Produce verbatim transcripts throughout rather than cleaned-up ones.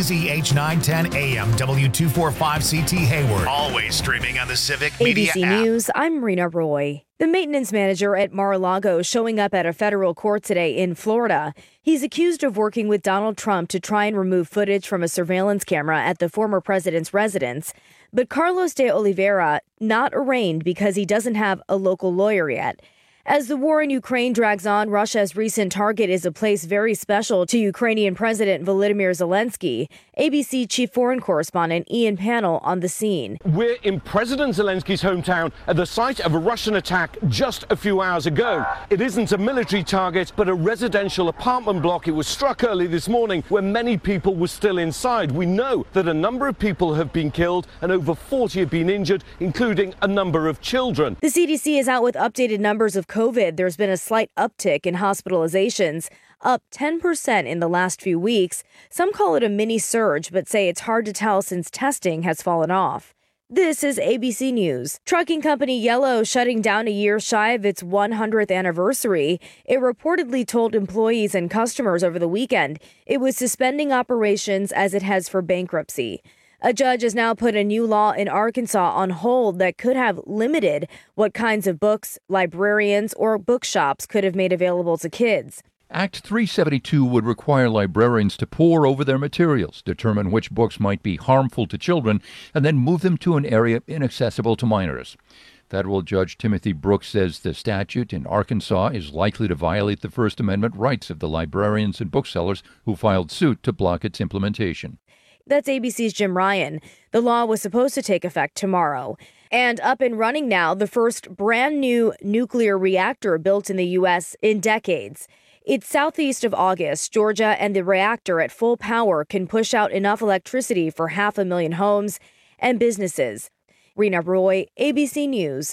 K Z H nine ten A M, W two forty-five C T Hayward. Always streaming on the Civic Media A B C app. News, I'm Rena Roy. The maintenance manager at Mar-a-Lago showing up at a federal court today in Florida. He's accused of working with Donald Trump to try and remove footage from a surveillance camera at the former president's residence. But Carlos de Oliveira not arraigned because he doesn't have a local lawyer yet. As the war in Ukraine drags on, Russia's recent target is a place very special to Ukrainian President Volodymyr Zelensky. A B C chief foreign correspondent Ian Pannell on the scene. We're in President Zelensky's hometown at the site of a Russian attack just a few hours ago. It isn't a military target, but a residential apartment block. It was struck early this morning when many people were still inside. We know that a number of people have been killed and over forty have been injured, including a number of children. The C D C is out with updated numbers of COVID. There's been a slight uptick in hospitalizations, up ten percent in the last few weeks. Some call it a mini surge, but say it's hard to tell since testing has fallen off. This is A B C News. Trucking company Yellow shutting down a year shy of its one hundredth anniversary. It reportedly told employees and customers over the weekend it was suspending operations as it has for bankruptcy. A judge has now put a new law in Arkansas on hold that could have limited what kinds of books librarians or bookshops could have made available to kids. Act three seventy-two would require librarians to pore over their materials, determine which books might be harmful to children, and then move them to an area inaccessible to minors. Federal Judge Timothy Brooks says the statute in Arkansas is likely to violate the First Amendment rights of the librarians and booksellers who filed suit to block its implementation. That's A B C's Jim Ryan. The law was supposed to take effect tomorrow. And up and running now, the first brand new nuclear reactor built in the U S in decades. It's southeast of August, Georgia, and the reactor at full power can push out enough electricity for half a million homes and businesses. Rena Roy, A B C News.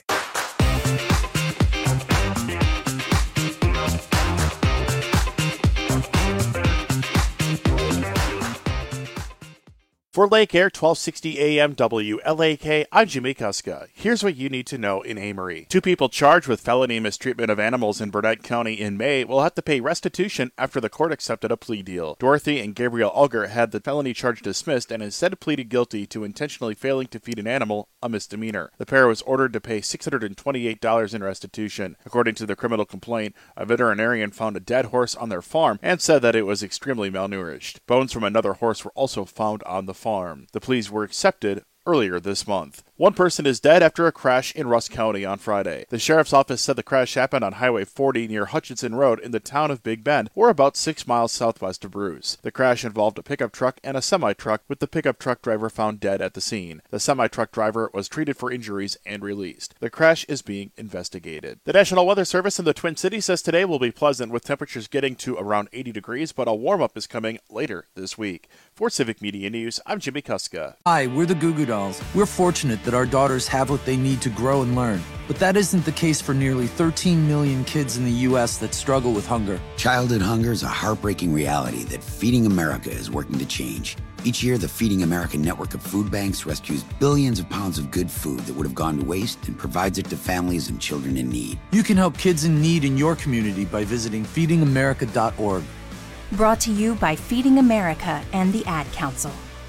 For Lake Air twelve sixty A M W L A K, I'm Jimmy Kuska. Here's what you need to know in Amory. Two people charged with felony mistreatment of animals in Burnett County in May will have to pay restitution after the court accepted a plea deal. Dorothy and Gabriel Ulger had the felony charge dismissed and instead pleaded guilty to intentionally failing to feed an animal, a misdemeanor. The pair was ordered to pay six hundred twenty-eight dollars in restitution. According to the criminal complaint, a veterinarian found a dead horse on their farm and said that it was extremely malnourished. Bones from another horse were also found on the farm. farm. The pleas were accepted earlier this month. One person is dead after a crash in Rusk County on Friday. The sheriff's office said the crash happened on Highway forty near Hutchinson Road in the town of Big Bend, or about six miles southwest of Bruce. The crash involved a pickup truck and a semi-truck, with the pickup truck driver found dead at the scene. The semi-truck driver was treated for injuries and released. The crash is being investigated. The National Weather Service in the Twin Cities says today will be pleasant, with temperatures getting to around eighty degrees, but a warm-up is coming later this week. For Civic Media News, I'm Jimmy Kuska. Hi, we're the Goo Goo Dolls. We're fortunate that our daughters have what they need to grow and learn. But that isn't the case for nearly thirteen million kids in the U S that struggle with hunger. Childhood hunger is a heartbreaking reality that Feeding America is working to change. Each year, the Feeding America network of food banks rescues billions of pounds of good food that would have gone to waste and provides it to families and children in need. You can help kids in need in your community by visiting feeding america dot org. Brought to you by Feeding America and the Ad Council.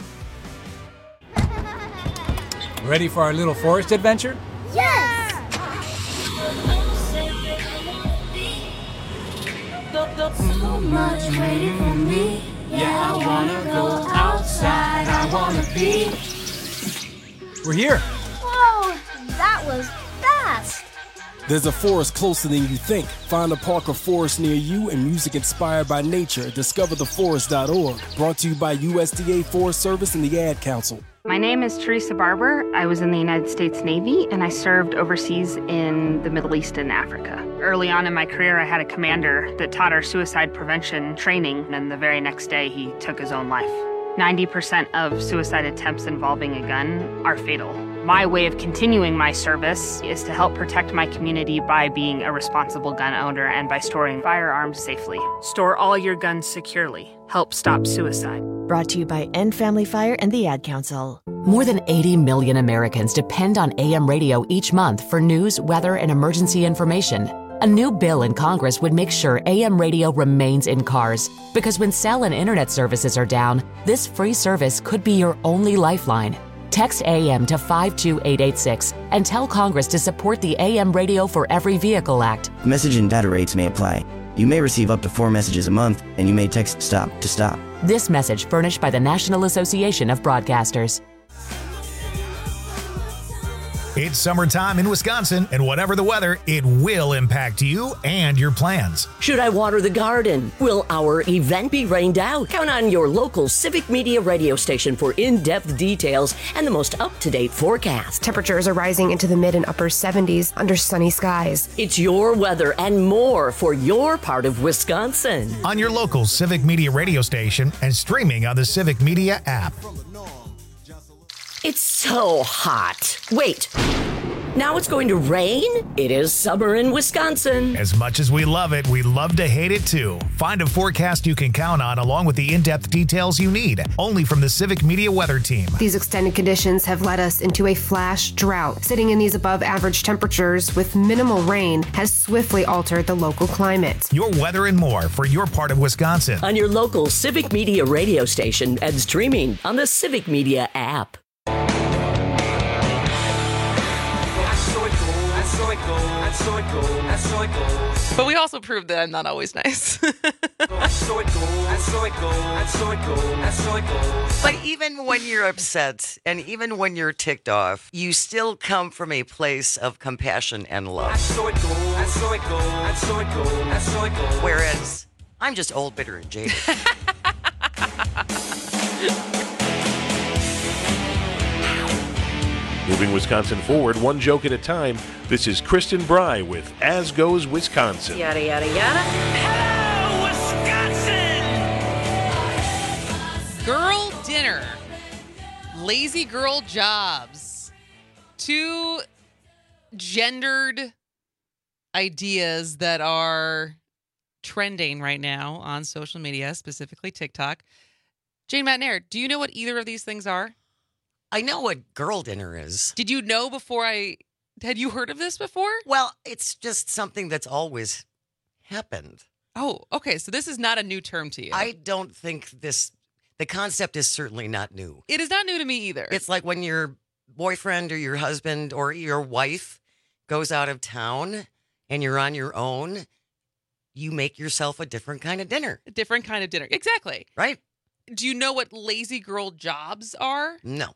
Ready for our little forest adventure? Yes! So much waiting for me. Yeah, I wanna go outside. I wanna be. We're here. Whoa, that was fast. There's a forest closer than you think. Find a park or forest near you and music inspired by nature. discover the forest dot org. Brought to you by U S D A Forest Service and the Ad Council. My name is Teresa Barber. I was in the United States Navy, and I served overseas in the Middle East and Africa. Early on in my career, I had a commander that taught our suicide prevention training, and the very next day, he took his own life. ninety percent of suicide attempts involving a gun are fatal. My way of continuing my service is to help protect my community by being a responsible gun owner and by storing firearms safely. Store all your guns securely. Help stop suicide. Brought to you by End Family Fire and the Ad Council. More than eighty million Americans depend on A M radio each month for news, weather, and emergency information. A new bill in Congress would make sure A M radio remains in cars, because when cell and internet services are down, this free service could be your only lifeline. Text A M to five two eight eight six and tell Congress to support the A M Radio for Every Vehicle Act. Message and data rates may apply. You may receive up to four messages a month, and you may text STOP to stop. This message furnished by the National Association of Broadcasters. It's summertime in Wisconsin, and whatever the weather, it will impact you and your plans. Should I water the garden? Will our event be rained out? Count on your local Civic Media radio station for in-depth details and the most up-to-date forecast. Temperatures are rising into the mid and upper seventies under sunny skies. It's your weather and more for your part of Wisconsin. On your local Civic Media radio station and streaming on the Civic Media app. It's so hot. Wait, now it's going to rain? It is summer in Wisconsin. As much as we love it, we love to hate it too. Find a forecast you can count on along with the in-depth details you need, only from the Civic Media Weather Team. These extended conditions have led us into a flash drought. Sitting in these above average temperatures with minimal rain has swiftly altered the local climate. Your weather and more for your part of Wisconsin. On your local Civic Media radio station and streaming on the Civic Media app. But we also proved that I'm not always nice. But even when you're upset and even when you're ticked off, you still come from a place of compassion and love. Whereas I'm just old, bitter, and jaded. Moving Wisconsin forward, one joke at a time. This is Kristen Bry with As Goes Wisconsin. Yada, yada, yada. Hello, Wisconsin! Girl dinner. Lazy girl jobs. Two gendered ideas that are trending right now on social media, specifically TikTok. Jane Matnair, do you know what either of these things are? I know what girl dinner is. Did you know before I... Had you heard of this before? Well, it's just something that's always happened. Oh, okay. So this is not a new term to you. I don't think this... The concept is certainly not new. It is not new to me either. It's like when your boyfriend or your husband or your wife goes out of town and you're on your own, you make yourself a different kind of dinner. A different kind of dinner. Exactly. Right? Do you know what lazy girl jobs are? No.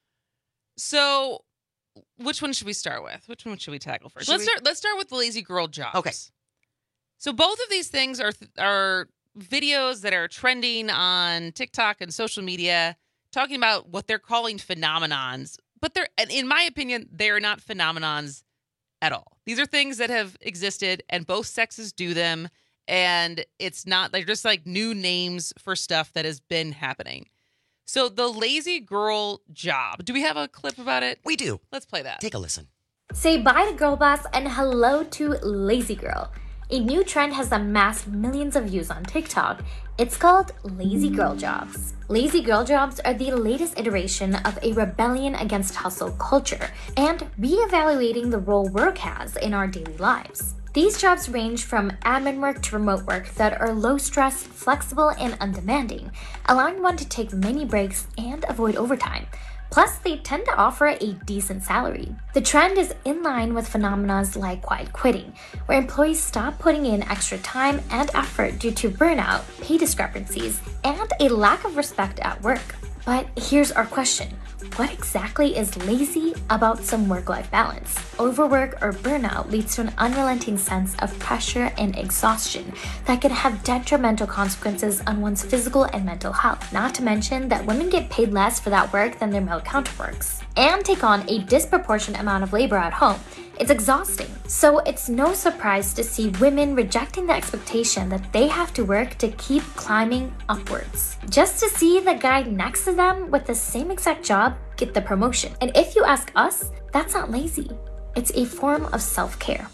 So, which one should we start with? Which one should we tackle first? Should let's we... start. Let's start with the lazy girl jobs. Okay. So both of these things are are videos that are trending on TikTok and social media, talking about what they're calling phenomenons. But they're, and in my opinion, they are not phenomenons at all. These are things that have existed, and both sexes do them. And it's not, they're just like new names for stuff that has been happening. So the lazy girl job. Do we have a clip about it? We do. Let's play that. Take a listen. Say bye to girl boss and hello to lazy girl. A new trend has amassed millions of views on TikTok. It's called lazy girl jobs. Lazy girl jobs are the latest iteration of a rebellion against hustle culture and reevaluating the role work has in our daily lives. These jobs range from admin work to remote work that are low stress, flexible, and undemanding, allowing one to take many breaks and avoid overtime. Plus, they tend to offer a decent salary. The trend is in line with phenomena like quiet quitting, where employees stop putting in extra time and effort due to burnout, pay discrepancies, and a lack of respect at work. But here's our question. What exactly is lazy about some work-life balance? Overwork or burnout leads to an unrelenting sense of pressure and exhaustion that can have detrimental consequences on one's physical and mental health. Not to mention that women get paid less for that work than their male counterparts and take on a disproportionate amount of labor at home. It's exhausting. So it's no surprise to see women rejecting the expectation that they have to work to keep climbing upwards, just to see the guy next to them with the same exact job get the promotion. And if you ask us, that's not lazy. It's a form of self-care.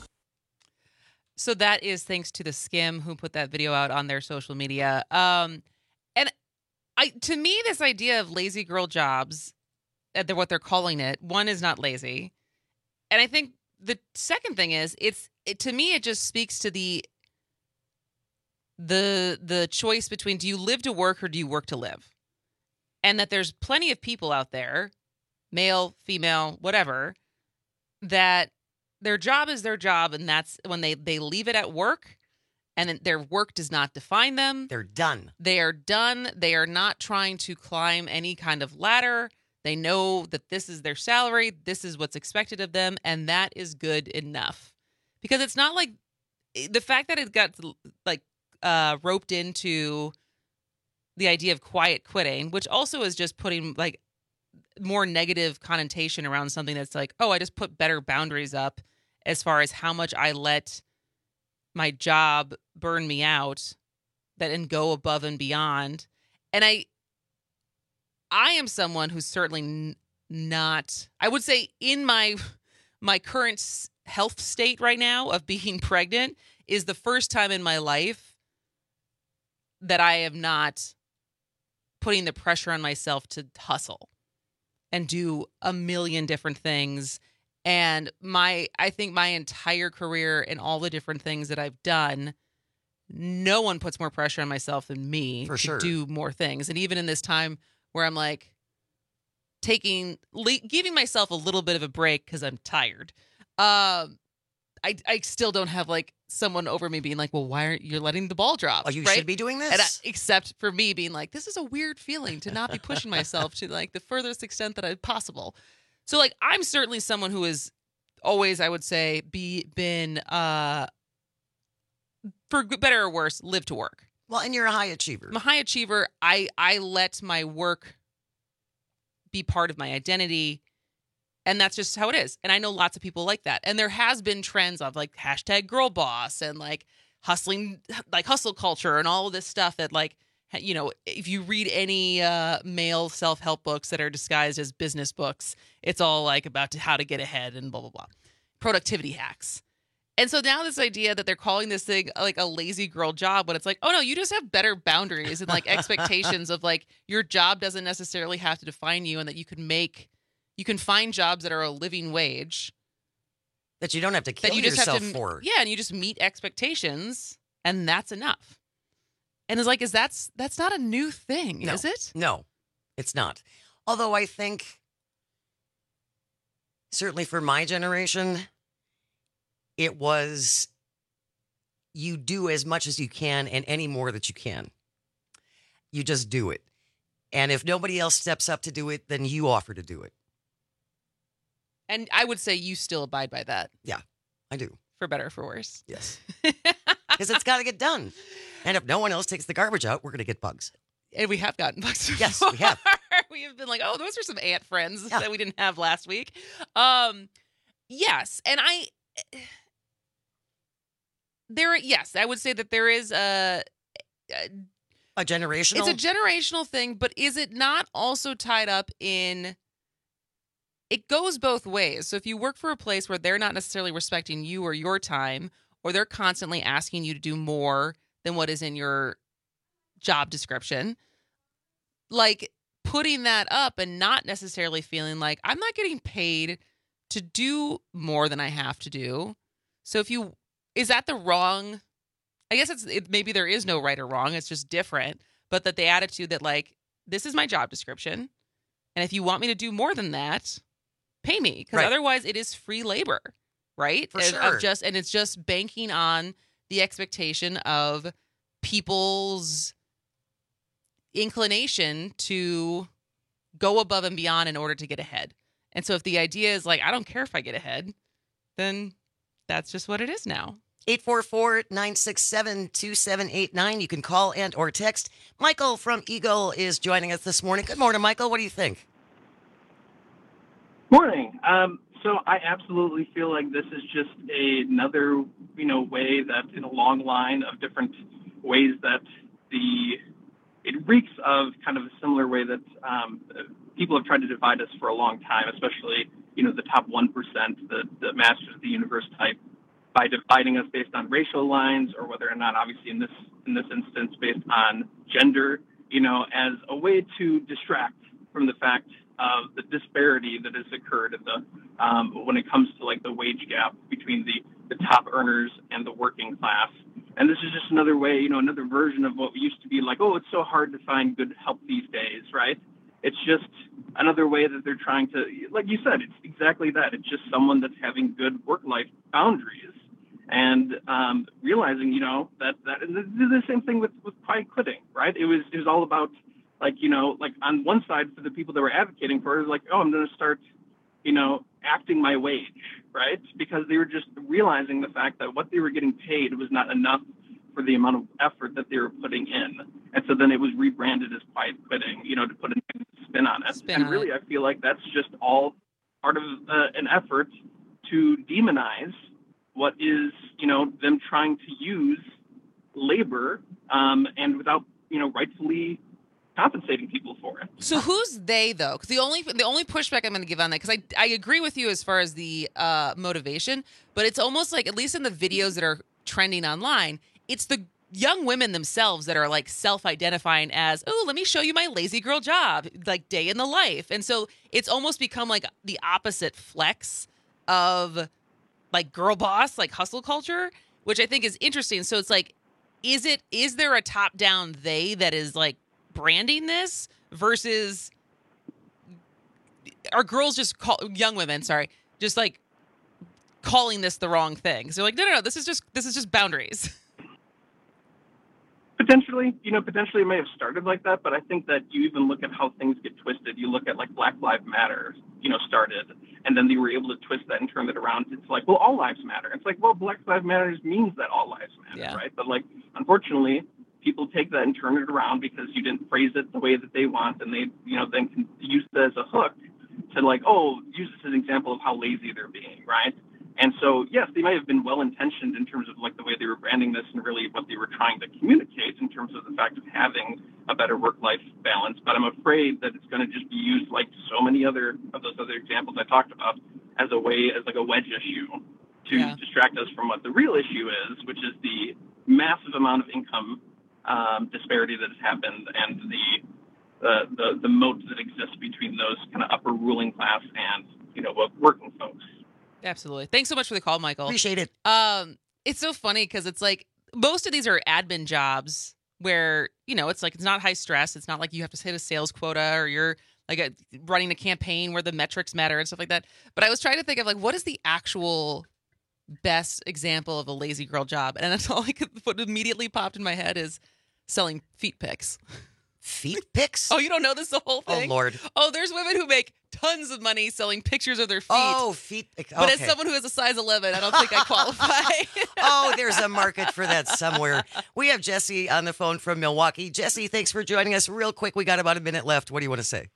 So that is thanks to the Skim who put that video out on their social media. Um, and I, to me, this idea of lazy girl jobs, uh, they're what they're calling it, one is not lazy. And I think the second thing is, it's it, to me, it just speaks to the the the choice between, do you live to work or do you work to live? And that there's plenty of people out there, male, female, whatever, that their job is their job, and that's when they, they leave it at work, and then their work does not define them. They're done. They are done. They are not trying to climb any kind of ladder. They know that this is their salary, this is what's expected of them, and that is good enough. Because it's not like the fact that it got like uh, roped into the idea of quiet quitting, which also is just putting like more negative connotation around something that's like, oh, I just put better boundaries up as far as how much I let my job burn me out, that and go above and beyond. And I, I am someone who's certainly n- not, I would say in my, my current health state right now of being pregnant is the first time in my life that I am not putting the pressure on myself to hustle and do a million different things. And my, I think my entire career and all the different things that I've done, no one puts more pressure on myself than me For to sure. do more things. And even in this time where I'm like taking, le- giving myself a little bit of a break because I'm tired, um, I, I still don't have like someone over me being like, well, why aren't you letting the ball drop? Oh, you right? should be doing this. And I, except for me being like, this is a weird feeling to not be pushing myself to like the furthest extent that I possible. So like, I'm certainly someone who is always, I would say, be been, uh, for good- better or worse, live to work. Well, and you're a high achiever. I'm a high achiever. I, I let my work be part of my identity. And that's just how it is. And I know lots of people like that. And there has been trends of like hashtag girl boss and like hustling, like hustle culture and all of this stuff that like, you know, if you read any uh, male self-help books that are disguised as business books, it's all like about to, how to get ahead and blah, blah, blah. Productivity hacks. And so now this idea that they're calling this thing like a lazy girl job, but it's like, oh no, you just have better boundaries and like expectations of like your job doesn't necessarily have to define you, and that you can make, you can find jobs that are a living wage. That you don't have to kill that you just yourself have to, for. Yeah, and you just meet expectations, and that's enough. And it's like, is that's that's not a new thing, No. is it? No, it's not. Although I think, certainly for my generation, it was you do as much as you can and any more that you can. You just do it. And if nobody else steps up to do it, then you offer to do it. And I would say you still abide by that. Yeah, I do. For better or for worse. Yes. Because it's got to get done. And if no one else takes the garbage out, we're going to get bugs. And we have gotten bugs before. Yes, we have. We have been like, oh, those are some ant friends Yeah. that we didn't have last week. Um, yes. And I, there, yes, I would say that there is a, a A generational? It's a generational thing, but is it not also tied up in, it goes both ways. So if you work for a place where they're not necessarily respecting you or your time, or they're constantly asking you to do more than what is in your job description, like putting that up and not necessarily feeling like I'm not getting paid to do more than I have to do. So if you, is that the wrong, I guess it's it, maybe there is no right or wrong. It's just different. But that the attitude that like, this is my job description, and if you want me to do more than that, pay me, because Right. otherwise it is free labor, right? For Of- sure. Of just, and it's just banking on the expectation of people's inclination to go above and beyond in order to get ahead. And so if the idea is like, I don't care if I get ahead, then that's just what it is now. eight four four, nine six seven, two seven eight nine. You can call and or text. Michael from Eagle is joining us this morning. Good morning, Michael. What do you think? Morning. Um, so I absolutely feel like this is just a, another, you know, way that in a long line of different ways that the it reeks of kind of a similar way that um, people have tried to divide us for a long time, especially, you know, the top one percent, the, the masters of the universe type, by dividing us based on racial lines, or whether or not, obviously in this in this instance, based on gender, you know, as a way to distract from the fact of the disparity that has occurred in the um, when it comes to like the wage gap between the, the top earners and the working class. And this is just another way, you know, another version of what used to be like, oh, it's so hard to find good help these days, right? It's just another way that they're trying to, like you said, it's exactly that. It's just someone that's having good work-life boundaries and um, realizing, you know, that, that and this is the same thing with, with quiet quitting, right? It was, it was all about, like, you know, like on one side for the people that were advocating for it, it was like, oh, I'm going to start, you know, acting my wage, right? Because they were just realizing the fact that what they were getting paid was not enough for the amount of effort that they were putting in. And so then it was rebranded as quiet quitting, you know, to put a spin on it. Spin and on really, it. I feel like that's just all part of uh, an effort to demonize what is, you know, them trying to use labor um, and without, you know, rightfully compensating people for it. So who's they though? Because the only the only pushback I'm going to give on that, because I I agree with you as far as the uh, motivation, but it's almost like, at least in the videos that are trending online, it's the young women themselves that are like self-identifying as, oh, let me show you my lazy girl job, like day in the life. And so it's almost become like the opposite flex of like girl boss, like hustle culture, which I think is interesting. So it's like, is it is there a top-down they that is like branding this versus are girls just call young women, sorry, just like calling this the wrong thing? So they're like, no, no, no, this is just this is just boundaries. Potentially, you know, potentially it may have started like that, but I think that you even look at how things get twisted. You look at like Black Lives Matter, you know, started, and then they were able to twist that and turn it around. It's like, well, all lives matter. It's like, well, Black Lives Matter means that all lives matter, Yeah. right? But like, unfortunately, people take that and turn it around because you didn't phrase it the way that they want, and they, you know, then can use it as a hook to like, oh, use this as an example of how lazy they're being, right? And so, yes, they might have been well-intentioned in terms of like the way they were branding this and really what they were trying to communicate in terms of the fact of having a better work-life balance. But I'm afraid that it's going to just be used like so many other of those other examples I talked about as a way, as like a wedge issue to Yeah. distract us from what the real issue is, which is the massive amount of income um, disparity that has happened and the, the, the, the moat that exists between those kind of upper ruling class and, you know, working folks. Absolutely. Thanks so much for the call, Michael. Appreciate it. Um, it's so funny because it's like most of these are admin jobs where, you know, it's like it's not high stress. It's not like you have to hit a sales quota or you're like a, running a campaign where the metrics matter and stuff like that. But I was trying to think of like, what is the actual best example of a lazy girl job? And that's all I could, what immediately popped in my head is selling feet pics. Feet pics? Oh, you don't know this the whole thing? Oh, Lord. Oh, there's women who make tons of money selling pictures of their feet. Oh, feet pics. But as Okay. someone who has a size eleven, I don't think I qualify. Oh, there's a market for that somewhere. We have Jesse on the phone from Milwaukee. Jesse, thanks for joining us. Real quick, we got about a minute left. What do you want to say?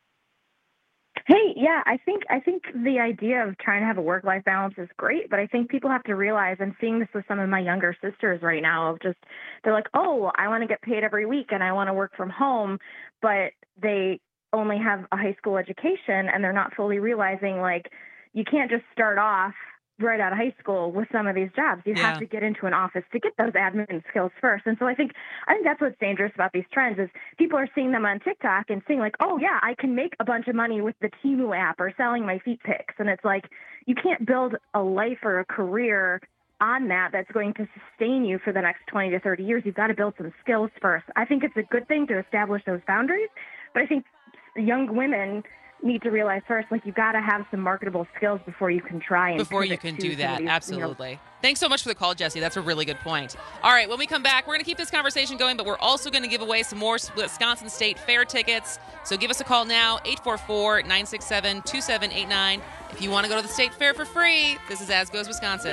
Hey, yeah, I think I think the idea of trying to have a work-life balance is great, but I think people have to realize, I'm seeing this with some of my younger sisters right now, of just, they're like, oh, I want to get paid every week and I want to work from home, but they only have a high school education and they're not fully realizing, like, you can't just start off right out of high school with some of these jobs. You Yeah. have to get into an office to get those admin skills first. And so I think I think that's what's dangerous about these trends is people are seeing them on TikTok and seeing like, oh yeah, I can make a bunch of money with the Temu app or selling my feet pics. And it's like, you can't build a life or a career on that that's going to sustain you for the next twenty to thirty years. You've got to build some skills first. I think it's a good thing to establish those boundaries, but I think young women need to realize first, like, you've got to have some marketable skills before you can try and Before you pivot can to do some of that. these, you know, Absolutely. Thanks so much for the call, Jesse. That's a really good point. All right, when we come back, we're going to keep this conversation going, but we're also going to give away some more Wisconsin State Fair tickets. So give us a call now, eight four four, nine six seven, two seven eight nine. If you want to go to the State Fair for free, this is As Goes Wisconsin.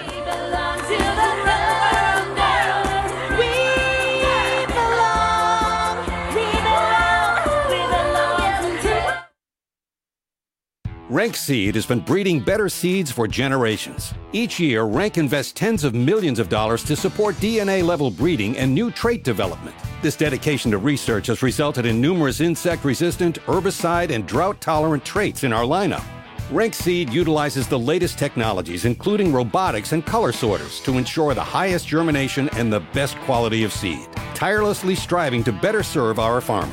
Rank Seed has been breeding better seeds for generations. Each year, Rank invests tens of millions of dollars to support D N A-level breeding and new trait development. This dedication to research has resulted in numerous insect-resistant, herbicide, and drought-tolerant traits in our lineup. Rank Seed utilizes the latest technologies, including robotics and color sorters, to ensure the highest germination and the best quality of seed, tirelessly striving to better serve our farmers.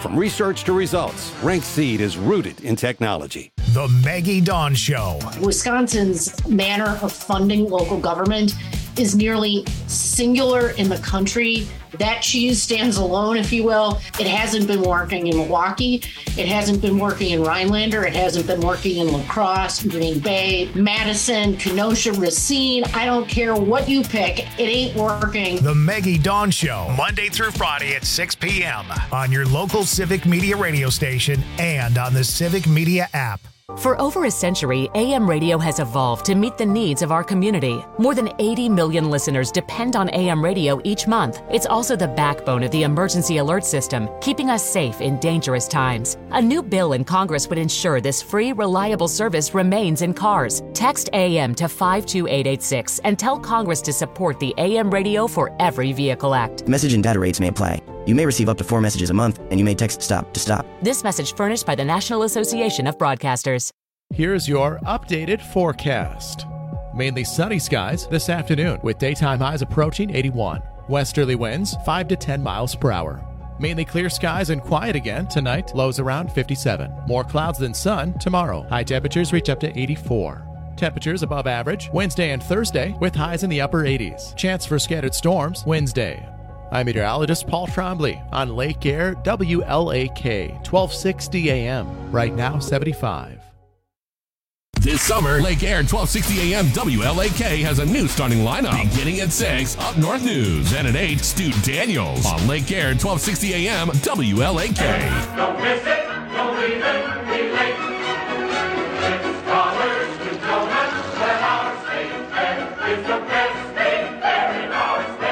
From research to results, Rank Seed is rooted in technology. The Maggie Dawn Show. Wisconsin's manner of funding local government is nearly singular in the country. That cheese stands alone, if you will. It hasn't been working in Milwaukee. It hasn't been working in Rhinelander. It hasn't been working in La Crosse, Green Bay, Madison, Kenosha, Racine. I don't care what you pick. It ain't working. The Maggie Dawn Show, Monday through Friday at six p.m. on your local Civic Media radio station and on the Civic Media app. For over a century, A M radio has evolved to meet the needs of our community. More than eighty million listeners depend on A M radio each month. It's also the backbone of the emergency alert system, keeping us safe in dangerous times. A new bill in Congress would ensure this free, reliable service remains in cars. Text A M to five two eight eight six and tell Congress to support the A M Radio for Every Vehicle Act. Message and data rates may apply. You may receive up to four messages a month, and you may text STOP to stop. This message furnished by the National Association of Broadcasters. Here's your updated forecast. Mainly sunny skies this afternoon with daytime highs approaching eighty-one. Westerly winds five to ten miles per hour. Mainly clear skies and quiet again tonight, lows around fifty-seven. More clouds than sun tomorrow. High temperatures reach up to eighty-four. Temperatures above average Wednesday and Thursday with highs in the upper eighties. Chance for scattered storms Wednesday. I'm meteorologist Paul Trombley on Lake Air W L A K, twelve sixty A M. Right now, seventy-five. This summer, Lake Air twelve sixty A M W L A K has a new starting lineup. Beginning at six, Up North News. And at eight, Stu Daniels. On Lake Air twelve sixty A M W L A K. Don't miss it, don't even be late. It's scholars with donuts at our state fair. It's the best state fair in our state.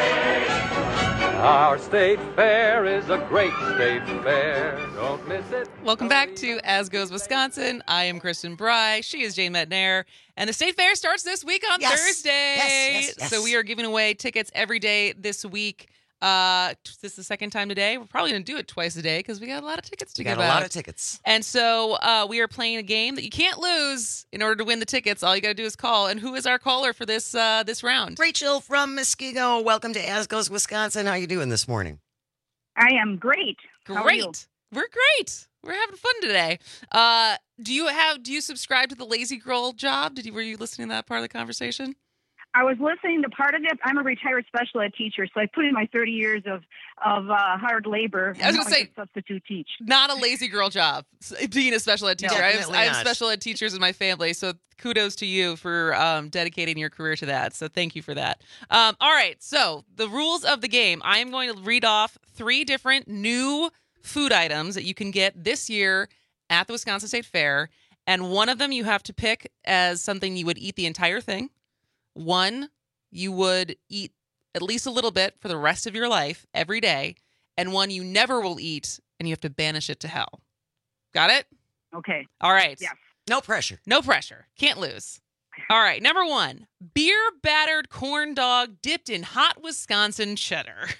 Our state fair is a great state fair. Don't miss it. Welcome back to As Goes Wisconsin. I am Kristen Bry. She is Jane Metnair. And the state fair starts this week on Yes. Thursday. Yes, yes, yes. So we are giving away tickets every day this week. Uh, this is the second time today. We're probably going to do it twice a day because we got a lot of tickets to We give got a out. lot of tickets. And so uh, we are playing a game that you can't lose. In order to win the tickets, all you got to do is call. And who is our caller for this uh, this round? Rachel from Muskego. Welcome to As Goes Wisconsin. How you doing this morning? I am great. How are you? Great. We're great. We're having fun today. Uh, do you have? Do you subscribe to the Lazy Girl job? Did you? Were you listening to that part of the conversation? I was listening to part of it. I'm a retired special ed teacher, so I put in my thirty years of of uh, hard labor. I was and gonna now say- can substitute teach. Not a lazy girl job, s- being a special ed teacher. I have, Definitely I have not. special ed teachers in my family, so kudos to you for um, dedicating your career to that. So thank you for that. Um, all right, so the rules of the game. I am going to read off three different new food items that you can get this year at the Wisconsin State Fair, and one of them you have to pick as something you would eat the entire thing. One you would eat at least a little bit for the rest of your life every day, and one you never will eat and you have to banish it to hell. Got it? Okay. All right. Yes. No pressure. No pressure. Can't lose. All right. Number one, beer battered corn dog dipped in hot Wisconsin cheddar.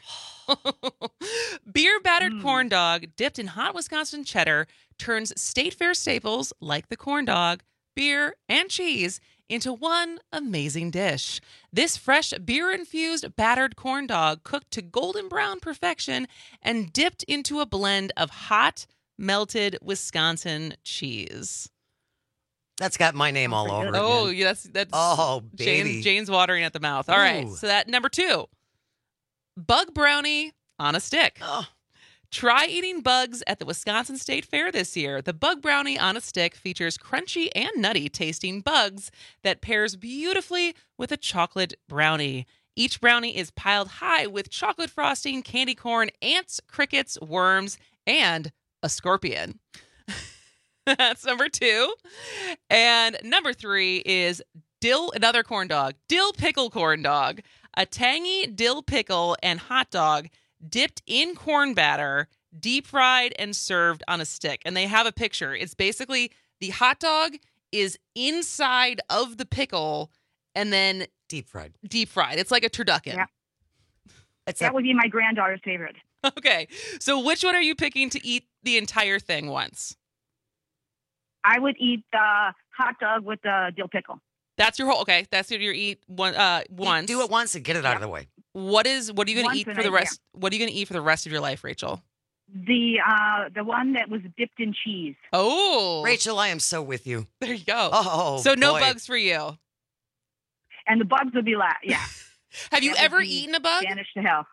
Beer battered Mm. corn dog dipped in hot Wisconsin cheddar turns state fair staples like the corn dog, beer, and cheese into one amazing dish. This fresh beer-infused battered corn dog cooked to golden brown perfection and dipped into a blend of hot, melted Wisconsin cheese. That's got my name all over it. Oh, man. yeah, that's that's Oh, Jane, baby. Jane's watering at the mouth. All right, Ooh. so that number two, bug brownie on a stick. Oh. Try eating bugs at the Wisconsin State Fair this year. The bug brownie on a stick features crunchy and nutty tasting bugs that pairs beautifully with a chocolate brownie. Each brownie is piled high with chocolate frosting, candy corn, ants, crickets, worms, and a scorpion. That's number two. And number three is dill, another corn dog, dill pickle corn dog, a tangy dill pickle and hot dog dipped in corn batter, deep fried and served on a stick. And they have a picture. It's basically the hot dog is inside of the pickle and then deep fried. Deep fried. It's like a turducken. Yeah. It's That a- would be my granddaughter's favorite. Okay. So which one are you picking to eat the entire thing once? I would eat the hot dog with the dill pickle. That's your whole okay. That's your eat one uh once. Do it once and get it out of the way. What is what are you gonna Once eat and for the I- rest what are you gonna eat for the rest of your life, Rachel? The uh, the one that was dipped in cheese. Oh, Rachel, I am so with you. There you go. Oh, so no boy. bugs for you. And the bugs would be la yeah. Have you That would ever be eaten a bug? Vanished to hell.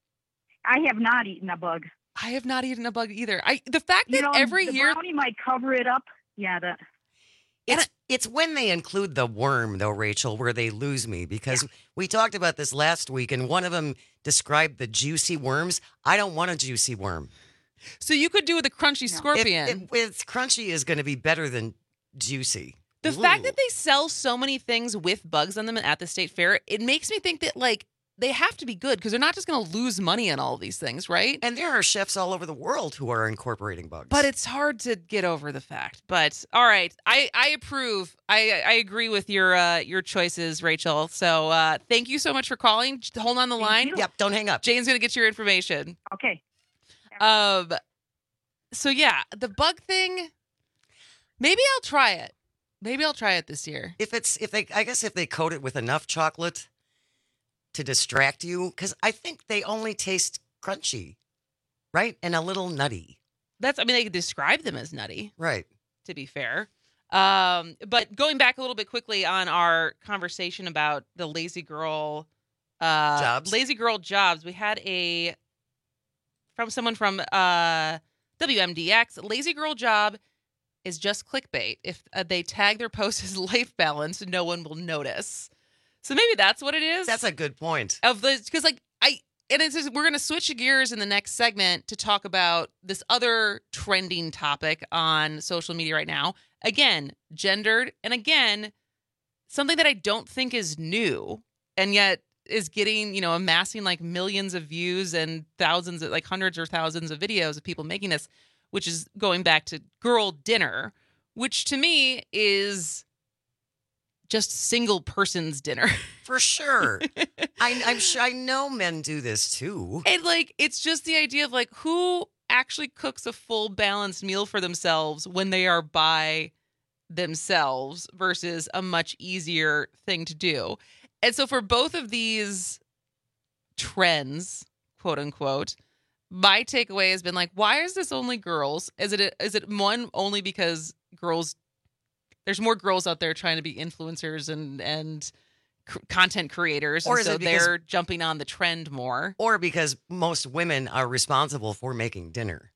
I have not eaten a bug. I have not eaten a bug either. I the fact that You know, every the year brownie might cover it up. Yeah, that. It's it's when they include the worm, though, Rachel, where they lose me, because we talked about this last week, and one of them described the juicy worms. I don't want a juicy worm. So you could do with a crunchy scorpion. It, it, it's crunchy is going to be better than juicy. The Ooh. fact that they sell so many things with bugs on them at the state fair, it makes me think that like they have to be good because they're not just going to lose money on all of these things, right? And there are chefs all over the world who are incorporating bugs. But it's hard to get over the fact. But all right, I, I approve. I I agree with your uh, your choices, Rachel. So uh, thank you so much for calling. Just hold on the line. Yep, don't hang up. Jane's going to get your information. Okay. Um. So yeah, the bug thing. Maybe I'll try it. Maybe I'll try it this year. If it's if they, I guess if they coat it with enough chocolate to distract you, because I think they only taste crunchy, right, and a little nutty. That's. I mean, they could describe them as nutty, right? To be fair. Um. But going back a little bit quickly on our conversation about the lazy girl, uh, jobs. lazy girl jobs, we had a from someone from uh. W M D X, lazy girl job is just clickbait. If uh, they tag their post as life balance, no one will notice. So maybe that's what it is. That's a good point. Of the because like I and it's just, we're gonna switch gears in the next segment to talk about this other trending topic on social media right now. Again, gendered, and again, something that I don't think is new, and yet is getting, you know, amassing like millions of views and thousands of like hundreds or thousands of videos of people making this, which is going back to girl dinner, which to me is just single person's dinner. For sure. I, I'm sure I know men do this too. And like, it's just the idea of like, who actually cooks a full balanced meal for themselves when they are by themselves versus a much easier thing to do. And so for both of these trends, quote unquote, my takeaway has been like, why is this only girls? Is it is it one only because girls, there's more girls out there trying to be influencers and and c- content creators, Or and is so it because- they're jumping on the trend more? Or because most women are responsible for making dinner.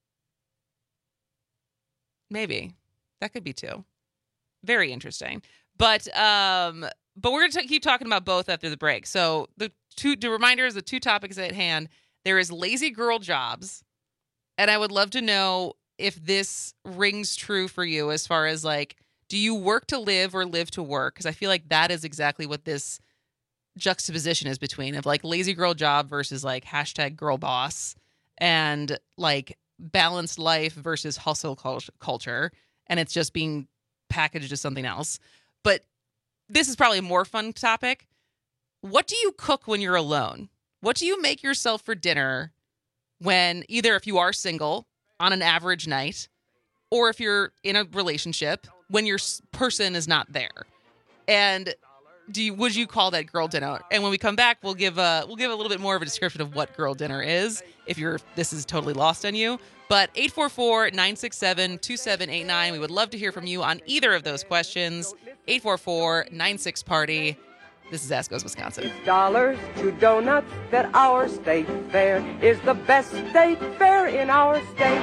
Maybe that could be too. Very interesting, but um. But we're going to keep talking about both after the break. So the two the reminders, the two topics at hand, there is lazy girl jobs. And I would love to know if this rings true for you as far as like, do you work to live or live to work? Because I feel like that is exactly what this juxtaposition is between of like lazy girl job versus like hashtag girl boss and like balanced life versus hustle culture. And it's just being packaged as something else. But this is probably a more fun topic. What do you cook when you're alone? What do you make yourself for dinner when either if you are single on an average night or if you're in a relationship when your person is not there? And do you, would you call that girl dinner? And when we come back, we'll give a we'll give a little bit more of a description of what girl dinner is if you're this is totally lost on you. But eight four four, nine six seven, two seven eight nine. We would love to hear from you on either of those questions. eight four four, nine six, party. This is Ask Goes Wisconsin. Dollars to donuts that our state fair is the best state fair in our state.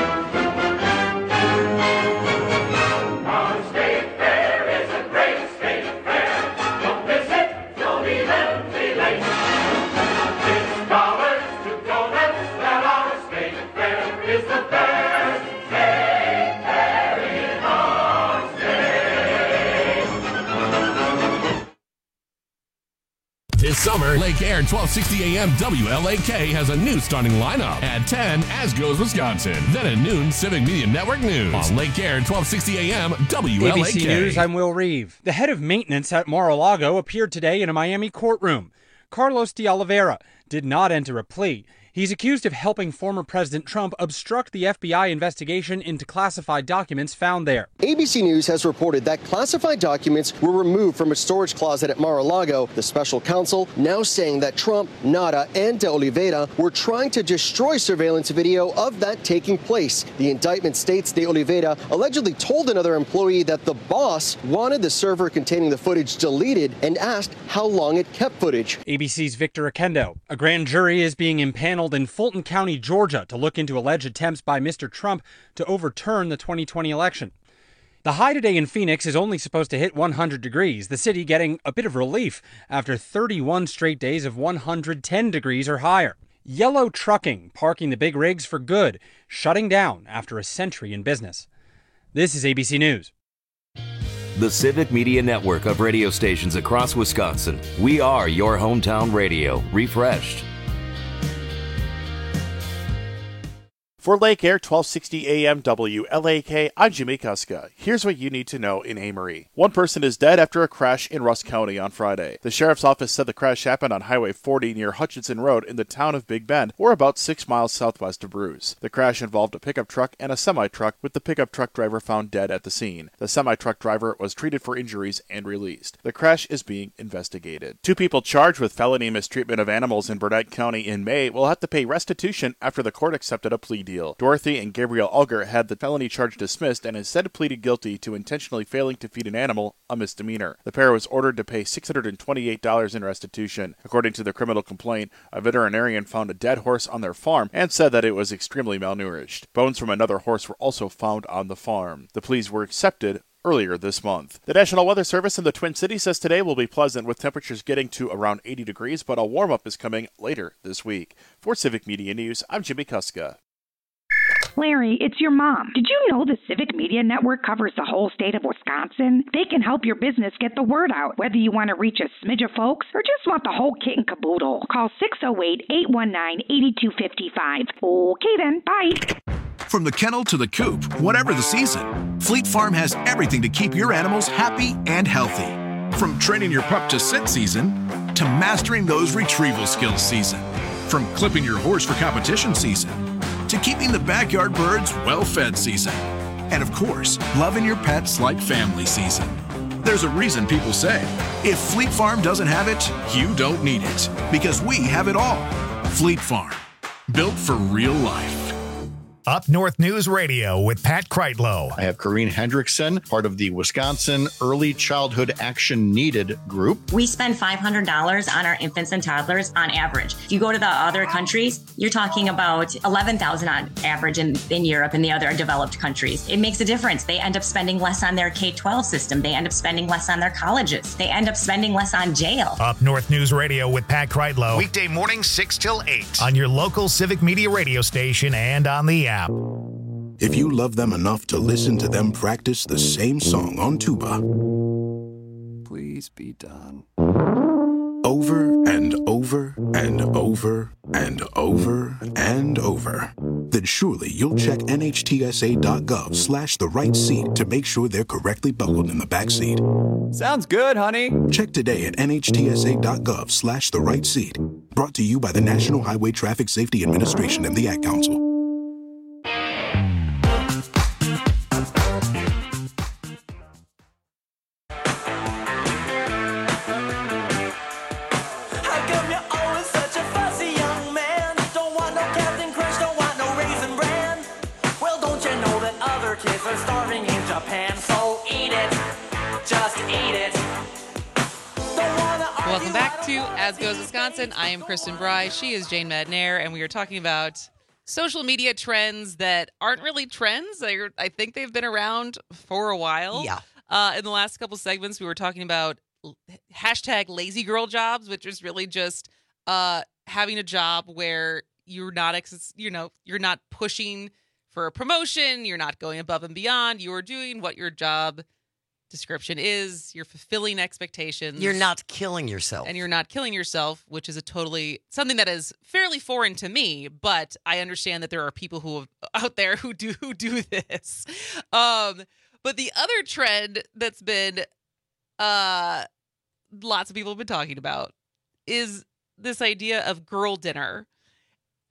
Our state fair is a great state fair. Don't miss it, don't even be late. It's dollars to donuts that our state fair is the best state fair in our state. This summer, Lake Air twelve sixty A M W L A K has a new starting lineup. At ten, As Goes Wisconsin. Then at noon, Civic Media Network News. On Lake Air twelve sixty A M W L A K. A B C News, I'm Will Reeve. The head of maintenance at Mar-a-Lago appeared today in a Miami courtroom. Carlos de Oliveira did not enter a plea. He's accused of helping former President Trump obstruct the F B I investigation into classified documents found there. A B C News has reported that classified documents were removed from a storage closet at Mar-a-Lago. The special counsel now saying that Trump, Nara, and De Oliveira were trying to destroy surveillance video of that taking place. The indictment states De Oliveira allegedly told another employee that the boss wanted the server containing the footage deleted and asked how long it kept footage. A B C's Victor Akendo. A grand jury is being impaneled in Fulton County, Georgia, to look into alleged attempts by Mister Trump to overturn the twenty twenty election. The high today in Phoenix is only supposed to hit one hundred degrees, the city getting a bit of relief after thirty-one straight days of one hundred ten degrees or higher. Yellow Trucking parking the big rigs for good, shutting down after a century in business. This is A B C News. The Civic Media Network of radio stations across Wisconsin. We are your hometown radio, refreshed. For Lake Air twelve sixty A M W L A K, I'm Jimmy Kuska. Here's what you need to know in Amory. One person is dead after a crash in Rusk County on Friday. The sheriff's office said the crash happened on Highway forty near Hutchinson Road in the town of Big Bend, or about six miles southwest of Bruce. The crash involved a pickup truck and a semi-truck, with the pickup truck driver found dead at the scene. The semi-truck driver was treated for injuries and released. The crash is being investigated. Two people charged with felony mistreatment of animals in Burnett County in May will have to pay restitution after the court accepted a plea deal. Dorothy and Gabriel Ulger had the felony charge dismissed and instead pleaded guilty to intentionally failing to feed an animal, a misdemeanor. The pair was ordered to pay six hundred twenty-eight dollars in restitution. According to the criminal complaint, a veterinarian found a dead horse on their farm and said that it was extremely malnourished. Bones from another horse were also found on the farm. The pleas were accepted earlier this month. The National Weather Service in the Twin Cities says today will be pleasant with temperatures getting to around eighty degrees, but a warm-up is coming later this week. For Civic Media News, I'm Jimmy Kuska. Larry, it's your mom. Did you know the Civic Media Network covers the whole state of Wisconsin? They can help your business get the word out, whether you want to reach a smidge of folks or just want the whole kit and caboodle. Call six oh eight, eight one nine, eight two five five. Okay then, bye. From the kennel to the coop, whatever the season, Fleet Farm has everything to keep your animals happy and healthy. From training your pup to sit season, to mastering those retrieval skills season. From clipping your horse for competition season, to keeping the backyard birds well-fed season. And of course, loving your pets like family season. There's a reason people say, if Fleet Farm doesn't have it, you don't need it. Because we have it all. Fleet Farm, built for real life. Up North News Radio with Pat Kreitlow. I have Corrine Hendrickson, part of the Wisconsin Early Childhood Action Needed group. We spend five hundred dollars on our infants and toddlers on average. If you go to the other countries, you're talking about eleven thousand dollars on average in, in Europe and the other developed countries. It makes a difference. They end up spending less on their K twelve system. They end up spending less on their colleges. They end up spending less on jail. Up North News Radio with Pat Kreitlow. Weekday morning, six till eight. On your local Civic Media radio station and on the app. If you love them enough to listen to them practice the same song on tuba, please be done. Over and over and over and over and over, then surely you'll check nhtsa.gov slash the right seat to make sure they're correctly buckled in the back seat. Sounds good, honey. Check today at nhtsa.gov slash the right seat. Brought to you by the National Highway Traffic Safety Administration and the Ad Council. Welcome back to As Goes Wisconsin. I am Kristen Bry. She is Jane Madnair, and we are talking about social media trends that aren't really trends. They're, I think they've been around for a while. Yeah. Uh, in the last couple segments, we were talking about hashtag lazy girl jobs, which is really just uh, having a job where you're not, ex- you know, you're not pushing for a promotion, you're not going above and beyond. You are doing what your job description is. You're fulfilling expectations. You're not killing yourself. And you're not killing yourself, which is a totally something that is fairly foreign to me, but I understand that there are people who have, out there who do who do this. Um, but the other trend that's been uh lots of people have been talking about is this idea of girl dinner.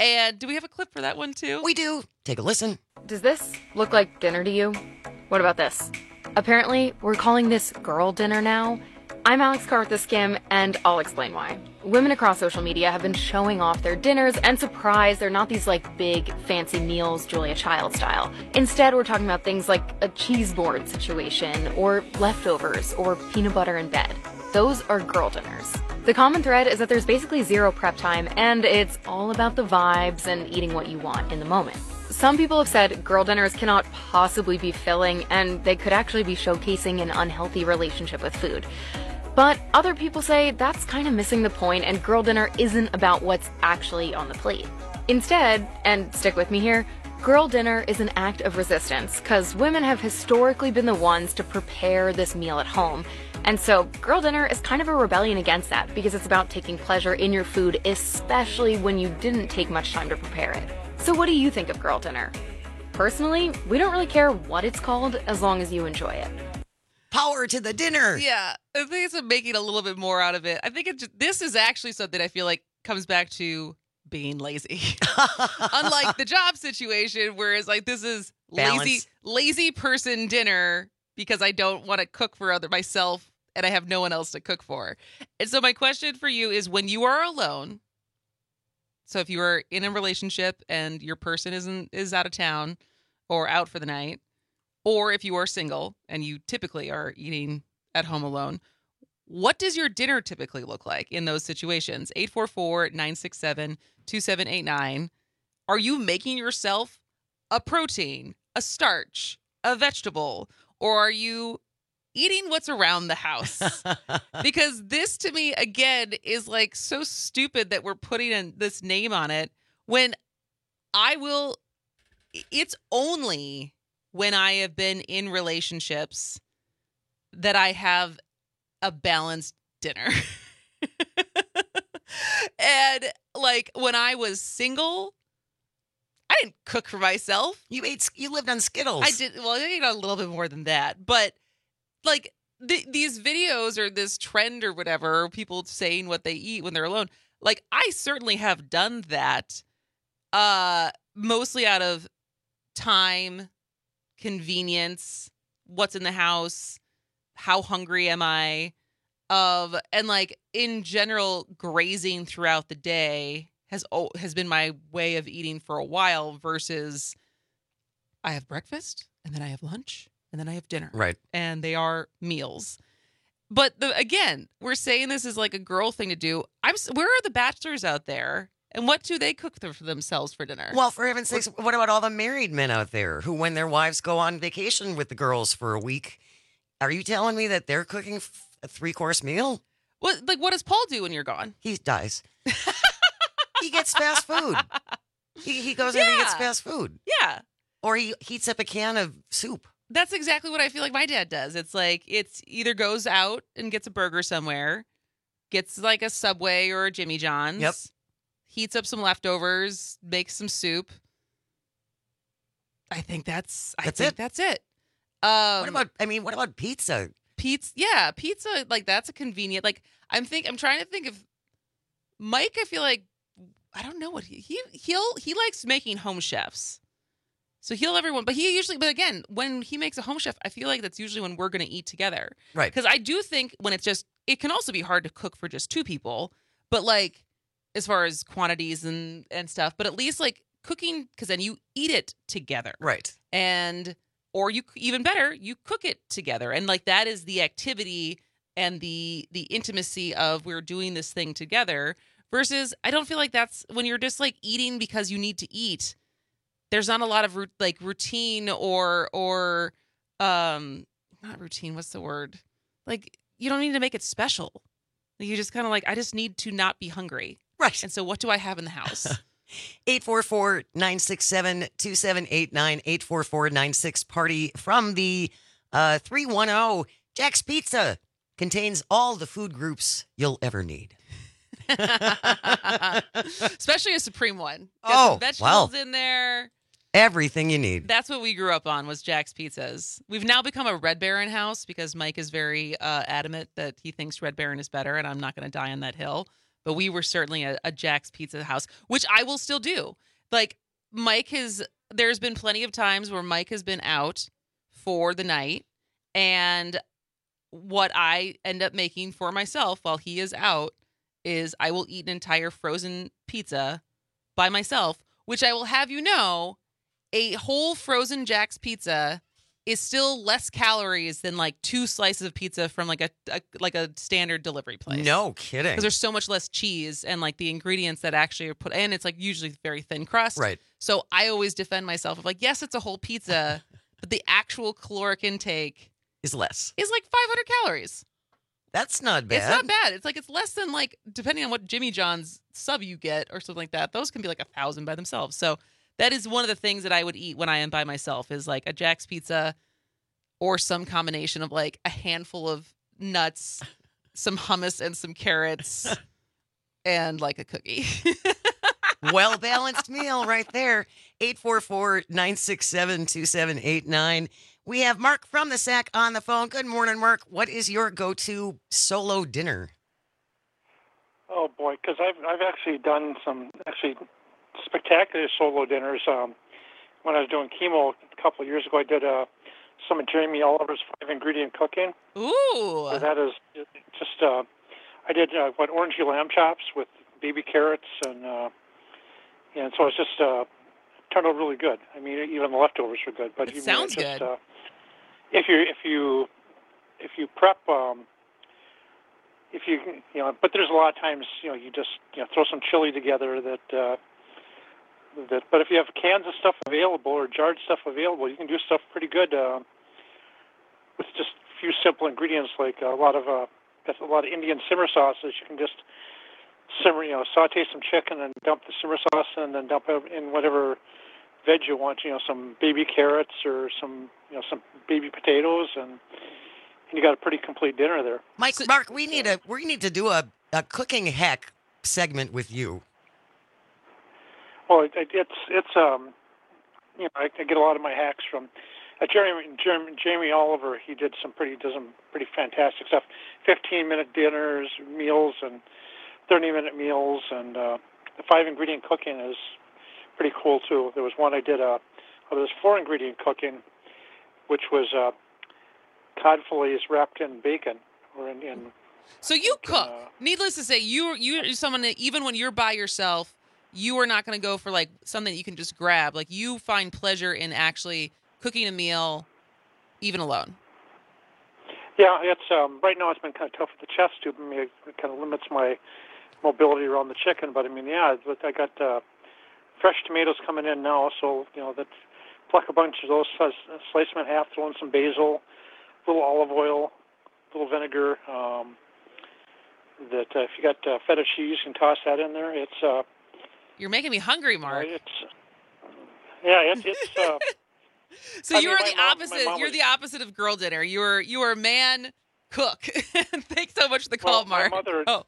And do we have a clip for that one too? We do. Take a listen. Does this look like dinner to you? What about this? Apparently, we're calling this girl dinner now. I'm Alex Carr with The Skim, and I'll explain why. Women across social media have been showing off their dinners, and surprise, they're not these like big, fancy meals, Julia Child style. Instead, we're talking about things like a cheese board situation, or leftovers, or peanut butter in bed. Those are girl dinners. The common thread is that there's basically zero prep time, and it's all about the vibes and eating what you want in the moment. Some people have said girl dinners cannot possibly be filling, and they could actually be showcasing an unhealthy relationship with food. But other people say that's kind of missing the point, and girl dinner isn't about what's actually on the plate. Instead, and stick with me here, girl dinner is an act of resistance, because women have historically been the ones to prepare this meal at home. And so girl dinner is kind of a rebellion against that, because it's about taking pleasure in your food, especially when you didn't take much time to prepare it. So what do you think of girl dinner? Personally, we don't really care what it's called as long as you enjoy it. Power to the dinner. Yeah, I think it's making a little bit more out of it. I think it just, this is actually something I feel like comes back to being lazy. Unlike the job situation, whereas like this is Balance. lazy, lazy person dinner because I don't want to cook for other myself and I have no one else to cook for. And so my question for you is, when you are alone, so if you are in a relationship and your person isn't is out of town or out for the night, or if you are single and you typically are eating at home alone, what does your dinner typically look like in those situations? eight four four, nine six seven, two seven eight nine. Are you making yourself a protein, a starch, a vegetable, or are you eating what's around the house? Because this to me, again, is like so stupid that we're putting in this name on it when I will, it's only when I have been in relationships that I have a balanced dinner. And like when I was single, I didn't cook for myself. You ate, you lived on Skittles. I did. Well, I ate a little bit more than that, but like th- these videos or this trend or whatever, people saying what they eat when they're alone. Like I certainly have done that, uh, mostly out of time, convenience, what's in the house, how hungry am I, of and like in general, grazing throughout the day has oh, has been my way of eating for a while. Versus, I have breakfast and then I have lunch and then I have dinner, right? And they are meals. But the, again, we're saying this is like a girl thing to do. I'm. Where are the bachelors out there? And what do they cook for themselves for dinner? Well, for heaven's sakes, what about all the married men out there who, when their wives go on vacation with the girls for a week, are you telling me that they're cooking f- a three-course meal? What, like, what does Paul do when you're gone? He dies. He gets fast food. He, he goes in and he gets fast food. Yeah. Or he heats up a can of soup. That's exactly what I feel like my dad does. It's like, it's either goes out and gets a burger somewhere, gets like a Subway or a Jimmy John's. Yep. Heats up some leftovers, makes some soup. I think that's. I That's think it. that's it. Um, what about? I mean, what about pizza? Pizza? Yeah, pizza. Like that's a convenient. Like I'm think. I'm trying to think of Mike. I feel like I don't know what he he he'll he likes making home chefs. So he'll everyone, but he usually. But again, when he makes a home chef, I feel like that's usually when we're going to eat together. Right. Because I do think when it's just, it can also be hard to cook for just two people. But like, as far as quantities and, and stuff, but at least like cooking, because then you eat it together. Right. And, or you, even better, you cook it together. And like, that is the activity and the, the intimacy of we're doing this thing together versus I don't feel like that's when you're just like eating because you need to eat. There's not a lot of like routine or, or, um, not routine. What's the word? Like, you don't need to make it special. You just kind of like, I just need to not be hungry. Right. And so what do I have in the house? eight four four, nine six seven, two seven eight nine, eight four four nine six party from the uh, three one zero. Jack's Pizza contains all the food groups you'll ever need. Especially a Supreme one. Got Oh, some vegetables well. in there. Everything you need. That's what we grew up on was Jack's Pizzas. We've now become a Red Baron house because Mike is very uh, adamant that he thinks Red Baron is better, and I'm not going to die on that hill. but we were certainly a, a Jack's Pizza house, which I will still do. Like Mike has, there's been plenty of times where Mike has been out for the night, and what I end up making for myself while he is out is I will eat an entire frozen pizza by myself, which I will have you know, a whole frozen Jack's Pizza is still less calories than like two slices of pizza from like a, a like a standard delivery place. No kidding. Because there's so much less cheese and like the ingredients that actually are put in. It's like usually very thin crust. Right. So I always defend myself of like, yes, it's a whole pizza, but the actual caloric intake is less. Is like five hundred calories. That's not bad. It's not bad. It's like it's less than like depending on what Jimmy John's sub you get or something like that. Those can be like a thousand by themselves. So that is one of the things that I would eat when I am by myself is like a Jack's Pizza or some combination of like a handful of nuts, some hummus and some carrots, and like a cookie. Well balanced meal right there. eight four four, nine six seven, two seven eight nine. We have Mark from the S A C on the phone. Good morning, Mark. What is your go-to solo dinner? Oh boy, because I've I've actually done some actually spectacular solo dinners. Um, when I was doing chemo a couple of years ago, I did uh, some of Jamie Oliver's five ingredient cooking. Ooh, so that is just uh, I did uh, what orangey lamb chops with baby carrots and uh, and so it's just uh, turned out really good. I mean, even the leftovers were good. But it you sounds know, just, good. Uh, if you if you if you prep. Um, If you, you know, but there's a lot of times, you know, you just, you know, throw some chili together that, uh, that, but if you have cans of stuff available or jarred stuff available, you can do stuff pretty good, uh, with just a few simple ingredients like a lot of, uh, a lot of Indian simmer sauces. You can just simmer, you know, saute some chicken and dump the simmer sauce in and then dump it in whatever veg you want, you know, some baby carrots or some, you know, some baby potatoes and, And you got a pretty complete dinner there. Mike, Mark, we need a we need to do a, a cooking heck segment with you. Well, it, it, it's it's um, you know, I, I get a lot of my hacks from uh, Jeremy, Jeremy Jamie Oliver. He did some pretty does some pretty fantastic stuff. Fifteen minute dinners, meals, and thirty minute meals, and uh, the five ingredient cooking is pretty cool too. There was one I did a uh, oh, there was four ingredient cooking, which was. Uh, Cod fillets wrapped in bacon, or in. in so you like, cook. Uh, Needless to say, you you're someone that even when you're by yourself, you are not going to go for like something that you can just grab. Like you find pleasure in actually cooking a meal, even alone. Yeah, it's um, right now it's been kind of tough with the chest tube. I mean, it kind of limits my mobility around the chicken. But I mean, yeah, I got uh, fresh tomatoes coming in now, so you know that pluck a bunch of those, slice them in half, throw in some basil. Little olive oil, little vinegar. Um, that uh, if you got uh, feta cheese, you can toss that in there. It's uh, you're making me hungry, Mark. Uh, it's yeah, it's it's. Uh, so I you're mean, the mom, opposite. You're was, the opposite of girl dinner. You're you are man cook. Thanks so much for the call, well, Mark. My mother, oh.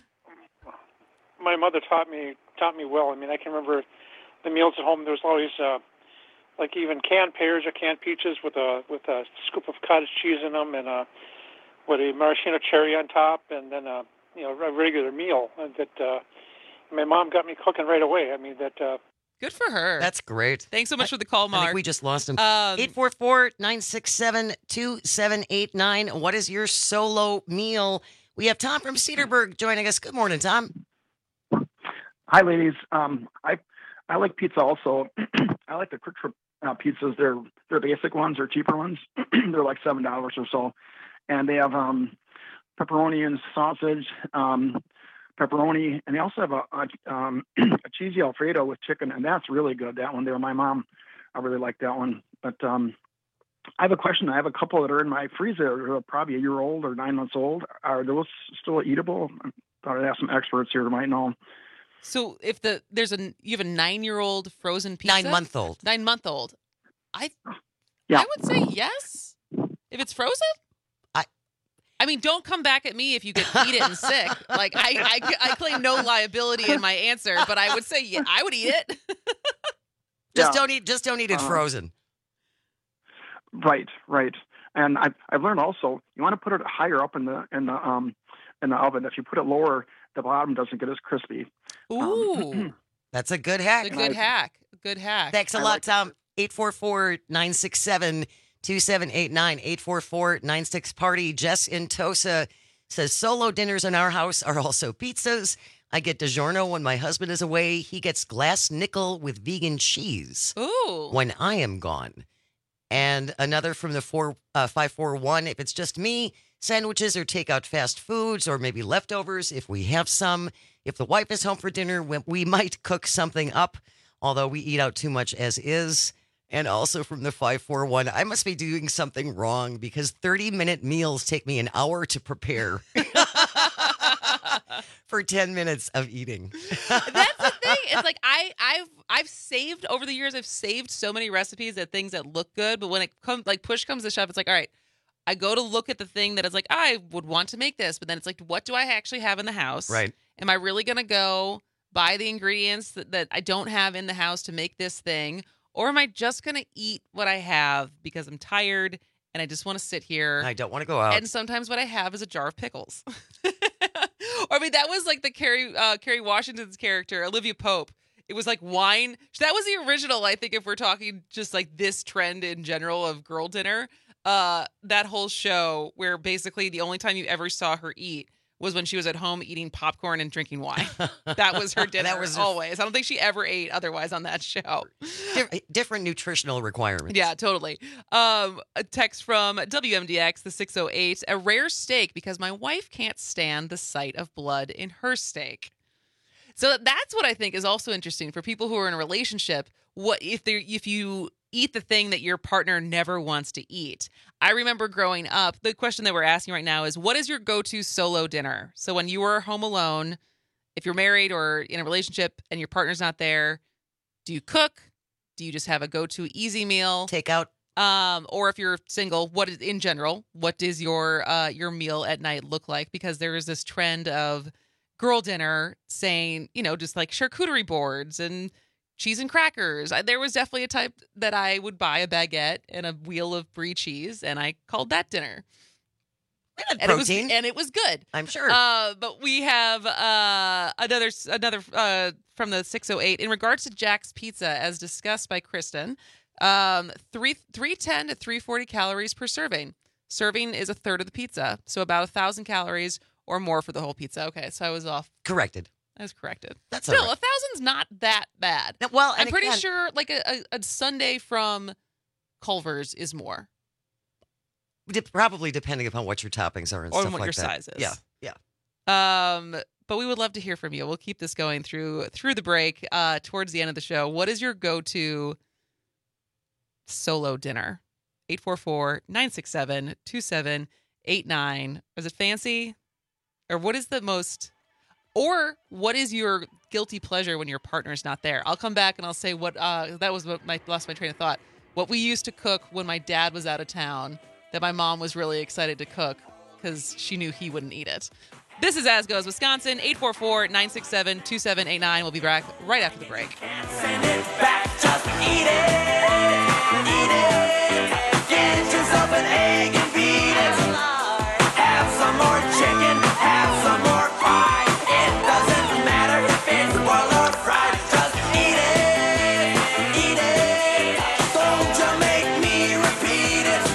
my mother taught me taught me well. I mean, I can remember the meals at home. There was always. Uh, Like even canned pears or canned peaches with a with a scoop of cottage cheese in them and a with a maraschino cherry on top, and then a you know a regular meal. And that uh, my mom got me cooking right away. I mean that. Uh, Good for her. That's great. Thanks so much for the call, Mark. I think we just lost him. Um, eight four four, nine six seven, two seven eight nine. What is your solo meal? We have Tom from Cedarburg joining us. Good morning, Tom. Hi, ladies. Um, I I like pizza also. I like the quick trip uh, pizzas. They're they're basic ones. They're cheaper ones. They're like seven dollars or so, and they have um, pepperoni and sausage, um, pepperoni, and they also have a, a, um, a cheesy Alfredo with chicken, and that's really good. That one there. My mom, I really like that one. But um, I have a question. I have a couple that are in my freezer, who are probably a year old or nine months old. Are those still eatable? I thought I'd ask some experts here who might know. So if the there's a you have a nine year old frozen pizza, nine month old, nine month old, I yeah. I would say yes if it's frozen. I I mean, don't come back at me if you get eat it and sick. Like I, I I claim no liability in my answer, but I would say yeah, I would eat it. just Yeah. don't eat just don't eat it Uh, frozen. Right, right. And I've I've learned also you want to put it higher up in the in the um in the oven. If you put it lower, the bottom doesn't get as crispy. Ooh. Um, That's a good hack. It's a good hack. Good hack. Thanks a I lot, like Tom. eight four four, nine six seven, two seven eight nine. eight four four, nine six party. Jess in Tosa says solo dinners in our house are also pizzas. I get DiGiorno when my husband is away. He gets glass nickel with vegan cheese Ooh. when I am gone. And another from the four, uh, five four one, if it's just me, sandwiches or takeout fast foods or maybe leftovers if we have some. If the wife is home for dinner, we- we might cook something up, although we eat out too much as is. And also from the five four one, I must be doing something wrong because thirty-minute meals take me an hour to prepare for ten minutes of eating. That's the thing. It's like I, I've I've saved over the years. I've saved so many recipes of things that look good, but when it comes like push comes to shove, it's like all right. I go to look at the thing that is like I would want to make this, but then it's like, what do I actually have in the house? Right. Am I really gonna go buy the ingredients that, that I don't have in the house to make this thing, or am I just gonna eat what I have because I'm tired and I just want to sit here? I don't want to go out. And sometimes what I have is a jar of pickles. Or I mean, that was like the Kerry uh, Kerry Washington's character, Olivia Pope. It was like wine. That was the original, I think, if we're talking just like this trend in general of girl dinner. Uh, that whole show where basically the only time you ever saw her eat was when she was at home eating popcorn and drinking wine. That was her dinner. That was her- always. I don't think she ever ate otherwise on that show. Di- different nutritional requirements. Yeah, totally. Um, a text from W M D X, the six oh eight. A rare steak because my wife can't stand the sight of blood in her steak. So that's what I think is also interesting for people who are in a relationship. What if they if you eat the thing that your partner never wants to eat? I remember growing up, the question that we're asking right now is, what is your go-to solo dinner? So when you were home alone, if you're married or in a relationship and your partner's not there, do you cook? Do you just have a go-to easy meal? Take out. Um, or if you're single, what is, in general, what does your uh, your meal at night look like? Because there is this trend of girl dinner saying, you know, just like charcuterie boards and cheese and crackers. I, there was definitely a type that I would buy a baguette and a wheel of brie cheese, and I called that dinner. And And it was protein. and it was good. I'm sure. Uh, but we have uh, another another uh, from the six oh eight in regards to Jack's Pizza, as discussed by Kristen. Um, three three ten to three forty calories per serving. Serving is a third of the pizza, so about a thousand calories or more for the whole pizza. Okay, so I was off. Corrected. I was corrected. That's still all right. a thousand's not that bad. No, well, I'm and pretty again- sure like a, a, a Sunday from Culver's is more. De- probably depending upon what your toppings are and Or stuff what like your that. size is. Yeah, yeah. Um, but we would love to hear from you. We'll keep this going through through the break. Uh, towards the end of the show, what is your go-to solo dinner? eight four four, nine six seven, two seven eight nine. Is it fancy? Or what is the most... Or what is your guilty pleasure when your partner's not there? I'll come back and I'll say what... Uh, that was what my lost my train of thought. What we used to cook when my dad was out of town that my mom was really excited to cook because she knew he wouldn't eat it. This is As Goes Wisconsin, eight four four, nine six seven, two seven eight nine. We'll be back right after the break. Send it back, just eat it, eat it. Get yourself an egg and beat it. Have some more chicken, have some more pie. It doesn't matter if it's boiled or fried. Just eat it, eat it. Don't you make me repeat it.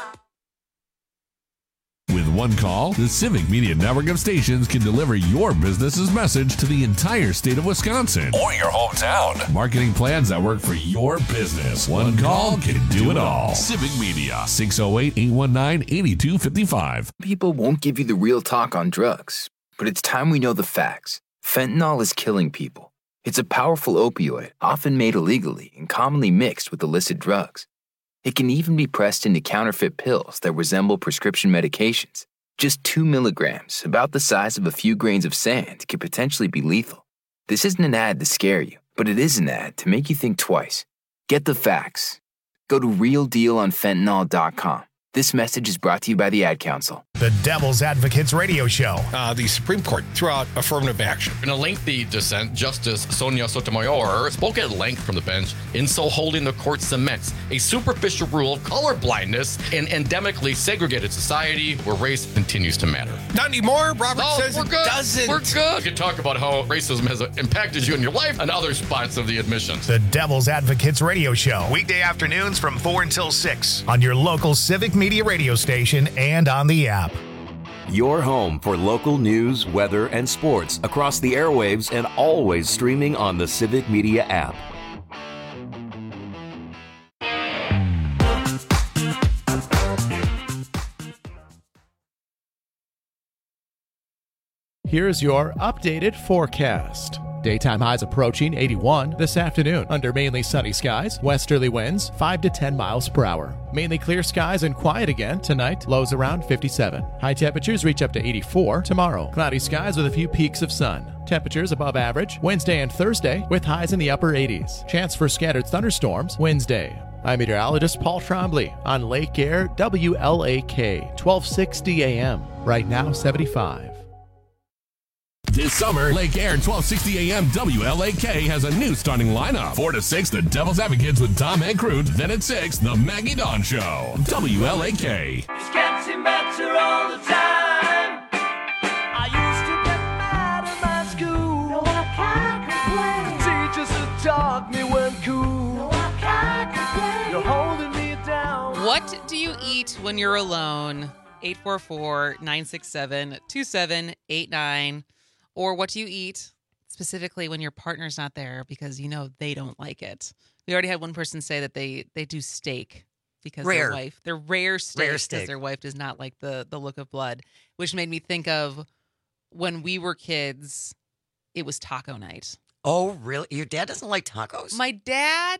With one call, the Civic Media Network of stations can deliver your business's message to the entire state of Wisconsin or your hometown. Marketing plans that work for your business. One call can do it all. Civic Media, six oh eight, eight one nine, eight two five five. People won't give you the real talk on drugs, but it's time we know the facts. Fentanyl is killing people. It's a powerful opioid, often made illegally and commonly mixed with illicit drugs. It can even be pressed into counterfeit pills that resemble prescription medications. Just two milligrams, about the size of a few grains of sand, could potentially be lethal. This isn't an ad to scare you, but it is an ad to make you think twice. Get the facts. Go to real deal on fentanyl dot com. This message is brought to you by the Ad Council. The Devil's Advocates Radio Show. Uh, the Supreme Court threw out affirmative action. In a lengthy dissent, Justice Sonia Sotomayor spoke at length from the bench, in so holding the court cements a superficial rule of color blindness in endemically segregated society where race continues to matter. Not anymore. Robert no, says we're it good. doesn't. We're good. We can talk about how racism has impacted you in your life and other spots of the admissions. The Devil's Advocates Radio Show. Weekday afternoons from four until six on your local Civic Media radio station and on the app. Your home for local news, weather, and sports across the airwaves and always streaming on the Civic Media app. Here's your updated forecast. Daytime highs approaching eighty-one this afternoon under mainly sunny skies, westerly winds five to ten miles per hour. Mainly clear skies and quiet again tonight, lows around fifty-seven. High temperatures reach up to eighty-four tomorrow. Cloudy skies with a few peaks of sun. Temperatures above average Wednesday and Thursday with highs in the upper eighties. Chance for scattered thunderstorms Wednesday. I'm meteorologist Paul Trombley on Lake Air W L A K, twelve sixty A M. Right now seventy-five. This summer, Lake Air twelve sixty A M W L A K has a new starting lineup. four to six, The Devil's Advocates with Tom and Crute. Then at six, The Maggie Dawn Show. W L A K. It's getting better all the time. I used to get mad at my school. No, I can't complain. Teachers who taught me weren't cool. No, I can't complain. You're holding me down. What do you eat when you're alone? eight four four, nine six seven, two seven eight nine. Or what do you eat specifically when your partner's not there because you know they don't like it? We already had one person say that they, they do steak because Rare. their wife, they're rare steak Rare because steak. their wife does not like the, the look of blood, which made me think of when we were kids, it was taco night. Oh, really? Your dad doesn't like tacos? My dad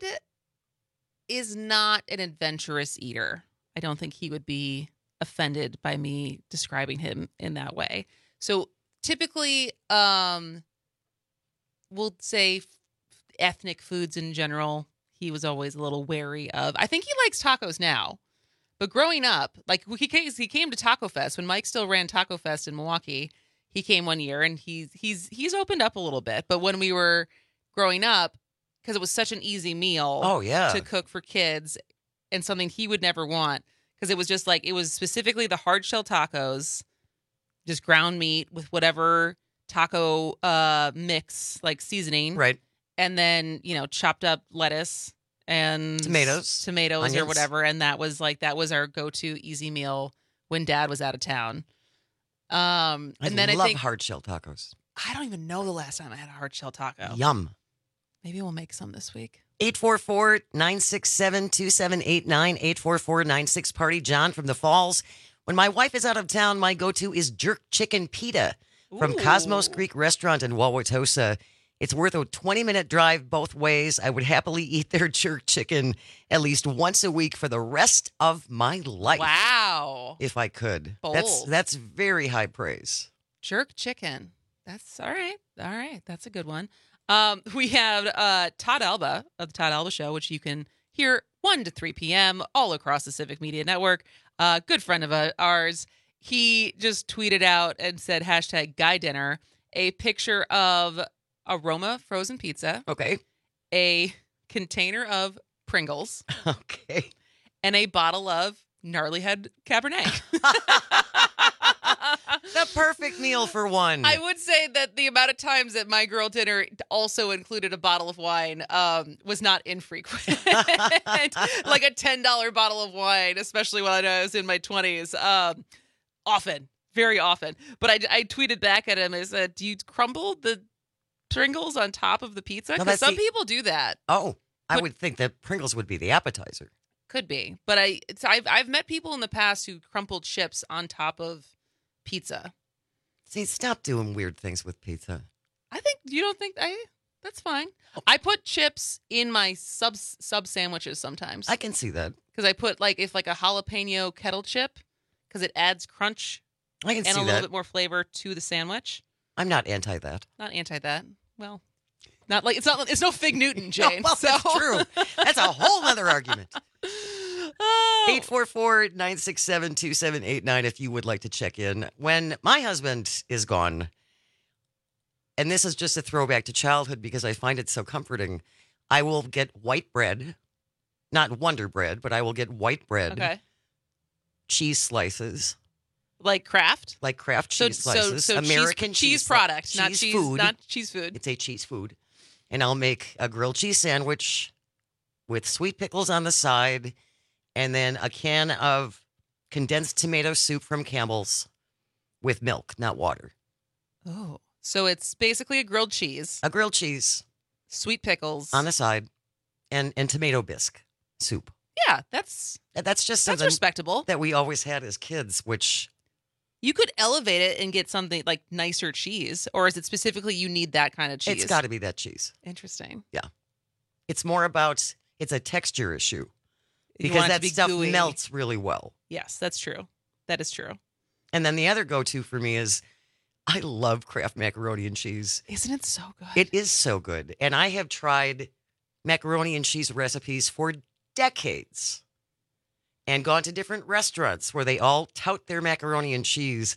is not an adventurous eater. I don't think he would be offended by me describing him in that way. So typically, um, we'll say f- ethnic foods in general, he was always a little wary of. I think he likes tacos now. But growing up, like he came, he came to Taco Fest when Mike still ran Taco Fest in Milwaukee. He came one year and he's he's he's opened up a little bit. But when we were growing up, because it was such an easy meal Oh, yeah. to cook for kids and something he would never want, because it was just like, it was specifically the hard shell tacos, just ground meat with whatever taco uh, mix, like seasoning. Right. And then, you know, chopped up lettuce and Tomatoes, tomatoes onions. or whatever. And that was like, that was our go-to easy meal when Dad was out of town. Um, I and then love I think, hard shell tacos. I don't even know the last time I had a hard shell taco. Yum. Maybe we'll make some this week. eight four four, nine six seven, two seven eight nine, eight four four, nine six Party. John from the Falls. When my wife is out of town, my go-to is jerk chicken pita from Ooh. Cosmos Creek Restaurant in Wauwatosa. It's worth a twenty-minute drive both ways. I would happily eat their jerk chicken at least once a week for the rest of my life. Wow. If I could. Bold. That's that's very high praise. Jerk chicken. That's all right. All right. That's a good one. Um, we have uh, Todd Alba of the Todd Alba Show, which you can hear one to three p.m. all across the Civic Media Network. A uh, good friend of uh, ours. He just tweeted out and said hashtag guy dinner, a picture of Aroma frozen pizza. Okay. A container of Pringles. Okay. And a bottle of Gnarly Head Cabernet. The perfect meal for one. I would say that the amount of times that my girl dinner also included a bottle of wine um, was not infrequent. Like a ten dollars bottle of wine, especially when I was in my twenties. Um, often, very often. But I, I tweeted back at him and said, do you crumble the Pringles on top of the pizza? No, Because that's some the- people do that. Oh, I But- would think that Pringles would be the appetizer. Could be. But I, it's, I've, I've met people in the past who crumpled chips on top of pizza. See, stop doing weird things with pizza. I think you don't think I. That's fine. I put chips in my sub sub sandwiches sometimes. I can see that. Because I put like if like a jalapeno kettle chip, because it adds crunch I can and see a little that. bit more flavor to the sandwich. I'm not anti that. Not anti that. Well, not like it's not. It's no Fig Newton, Jane. well, so. that's true. That's a whole other argument. eight four four, nine six seven, two seven eight nine if you would like to check in. When my husband is gone, and this is just a throwback to childhood because I find it so comforting, I will get white bread, not Wonder Bread, but I will get white bread, Okay. cheese slices. Like Kraft? Like Kraft So- cheese so- slices. so cheese- American cheese cheese product, cheese not cheese- food. not cheese food. It's a cheese food. And I'll make a grilled cheese sandwich with sweet pickles on the side, and then a can of condensed tomato soup from Campbell's with milk, not water. Oh. So it's basically a grilled cheese. A grilled cheese. Sweet pickles. On the side. And and tomato bisque soup. Yeah, that's that's just that's something respectable that we always had as kids, which you could elevate it and get something like nicer cheese, or is it specifically you need that kind of cheese? it's got to be that cheese. Interesting. Yeah. It's more about, it's a texture issue. You Because want it to that be stuff gooey. melts really well. Yes, that's true. That is true. And then the other go-to for me is, I love Kraft macaroni and cheese. Isn't it so good? It is so good. And I have tried macaroni and cheese recipes for decades and gone to different restaurants where they all tout their macaroni and cheese.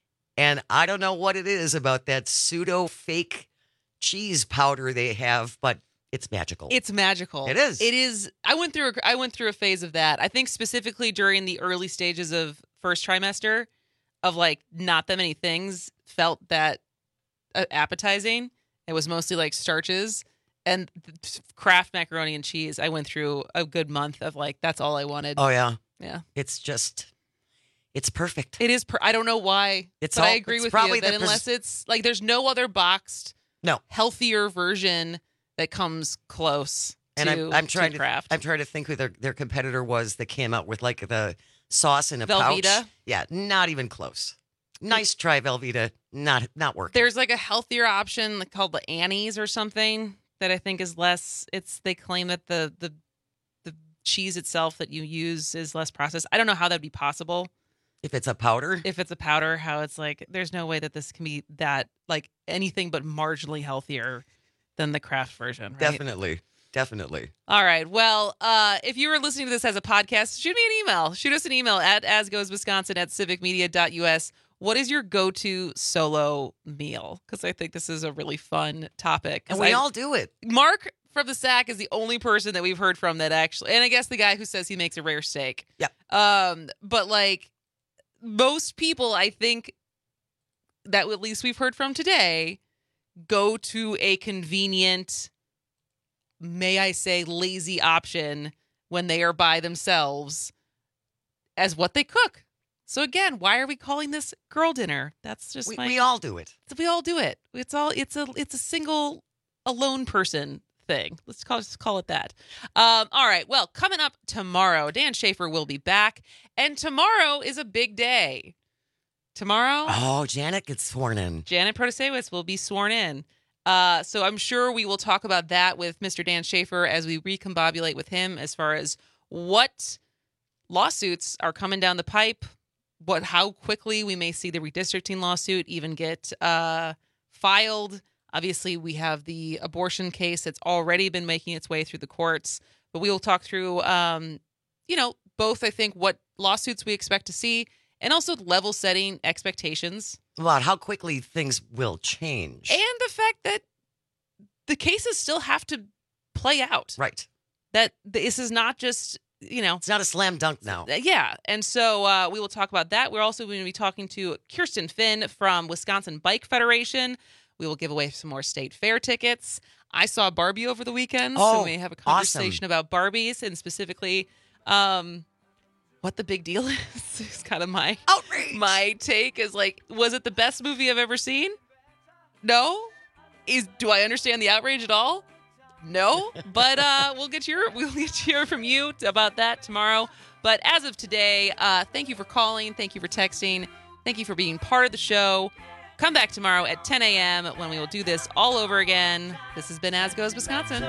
And I don't know what it is about that pseudo fake cheese powder they have, but it's magical. It's magical. It is. It is. I went through. A, I went through a phase of that. I think specifically during the early stages of first trimester, of like not that many things felt that uh, appetizing. It was mostly like starches and Kraft macaroni and cheese. I went through a good month of like that's all I wanted. Oh yeah, yeah. It's just, it's perfect. It is. Per- I don't know why. It's but all- I agree it's with probably you that the pres- unless it's like there's no other boxed, no healthier version that comes close. And to, I'm, I'm trying to to, Kraft. I'm trying to think who their their competitor was that came out with like the sauce in a Velveeta? pouch. Yeah, not even close. Nice try, Velveeta. Not not working. There's like a healthier option called the Annie's or something that I think is less. It's they claim that the the the cheese itself that you use is less processed. I don't know how that'd be possible. If it's a powder, If it's a powder, how it's like there's no way that this can be that like anything but marginally healthier than the Kraft version. Right? definitely, definitely. All right. Well, uh, if you were listening to this as a podcast, shoot me an email. Shoot us an email at asgoeswisconsin at civicmedia.us. What is your go-to solo meal? Because I think this is a really fun topic. 'Cause And we I- all do it. Mark from the Sack is the only person that we've heard from that actually, and I guess the guy who says he makes a rare steak. Yep. Um, but like most people, I think that at least we've heard from today, go to a convenient, may I say, lazy option when they are by themselves as what they cook. So again, why are we calling this girl dinner? That's just We, my, we all do it. we all do it. It's all it's a it's a single alone person thing. Let's call let's call it that. Um, all right. Well, coming up tomorrow, Dan Schaefer will be back, and tomorrow is a big day. Tomorrow, Oh, Janet gets sworn in. Janet Protasewicz will be sworn in. Uh, so I'm sure we will talk about that with Mister Dan Schaefer as we recombobulate with him as far as what lawsuits are coming down the pipe, what how quickly we may see the redistricting lawsuit even get uh, filed. Obviously, we have the abortion case that's already been making its way through the courts, but we will talk through, um, you know, both, I think, what lawsuits we expect to see and also level setting expectations. About how quickly things will change. And the fact that the cases still have to play out. Right. That this is not just, you know. It's not a slam dunk now. Yeah. And so uh, we will talk about that. We're also going to be talking to Kirsten Finn from Wisconsin Bike Federation. We will give away some more state fair tickets. I saw Barbie over the weekend, Oh, so we have a conversation awesome. about Barbies and specifically um, what the big deal is. It's kind of my outrage. My take is like, was it the best movie I've ever seen? No. Is do I understand the outrage at all? No. But uh, we'll get your we'll get to hear from you about that tomorrow. But as of today, uh, thank you for calling. Thank you for texting. Thank you for being part of the show. Come back tomorrow at ten a.m. when we will do this all over again. This has been As Goes Wisconsin.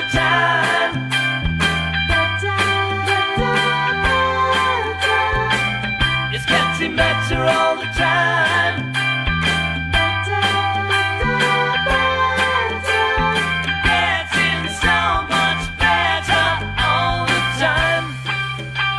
It's getting better all the time. Getting so much better all the time.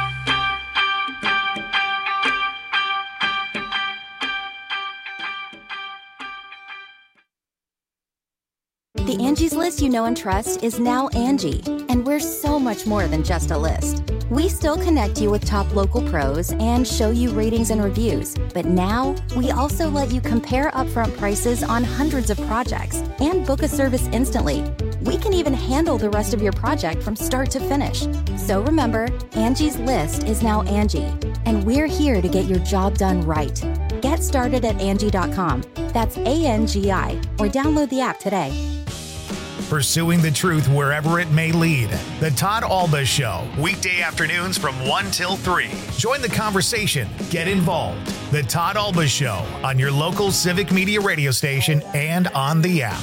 The Angie's List you know and trust is now Angie, and we're so much more than just a list. We still connect you with top local pros and show you ratings and reviews, but now we also let you compare upfront prices on hundreds of projects and book a service instantly. We can even handle the rest of your project from start to finish. So remember, Angie's List is now Angie, and we're here to get your job done right. Get started at Angie dot com. That's A N G I, or download the app today. Pursuing the truth wherever it may lead. The Todd Alba Show, weekday afternoons from one till three. Join the conversation. Get involved. The Todd Alba Show on your local Civic Media radio station and on the app.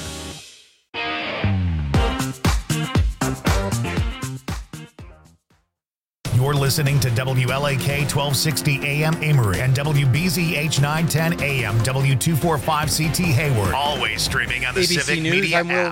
You're listening to W L A K twelve sixty A M Amory and W B Z H nine ten A M W two forty-five C T Hayward. Always streaming on the A B C Civic News, Media I'm Will app.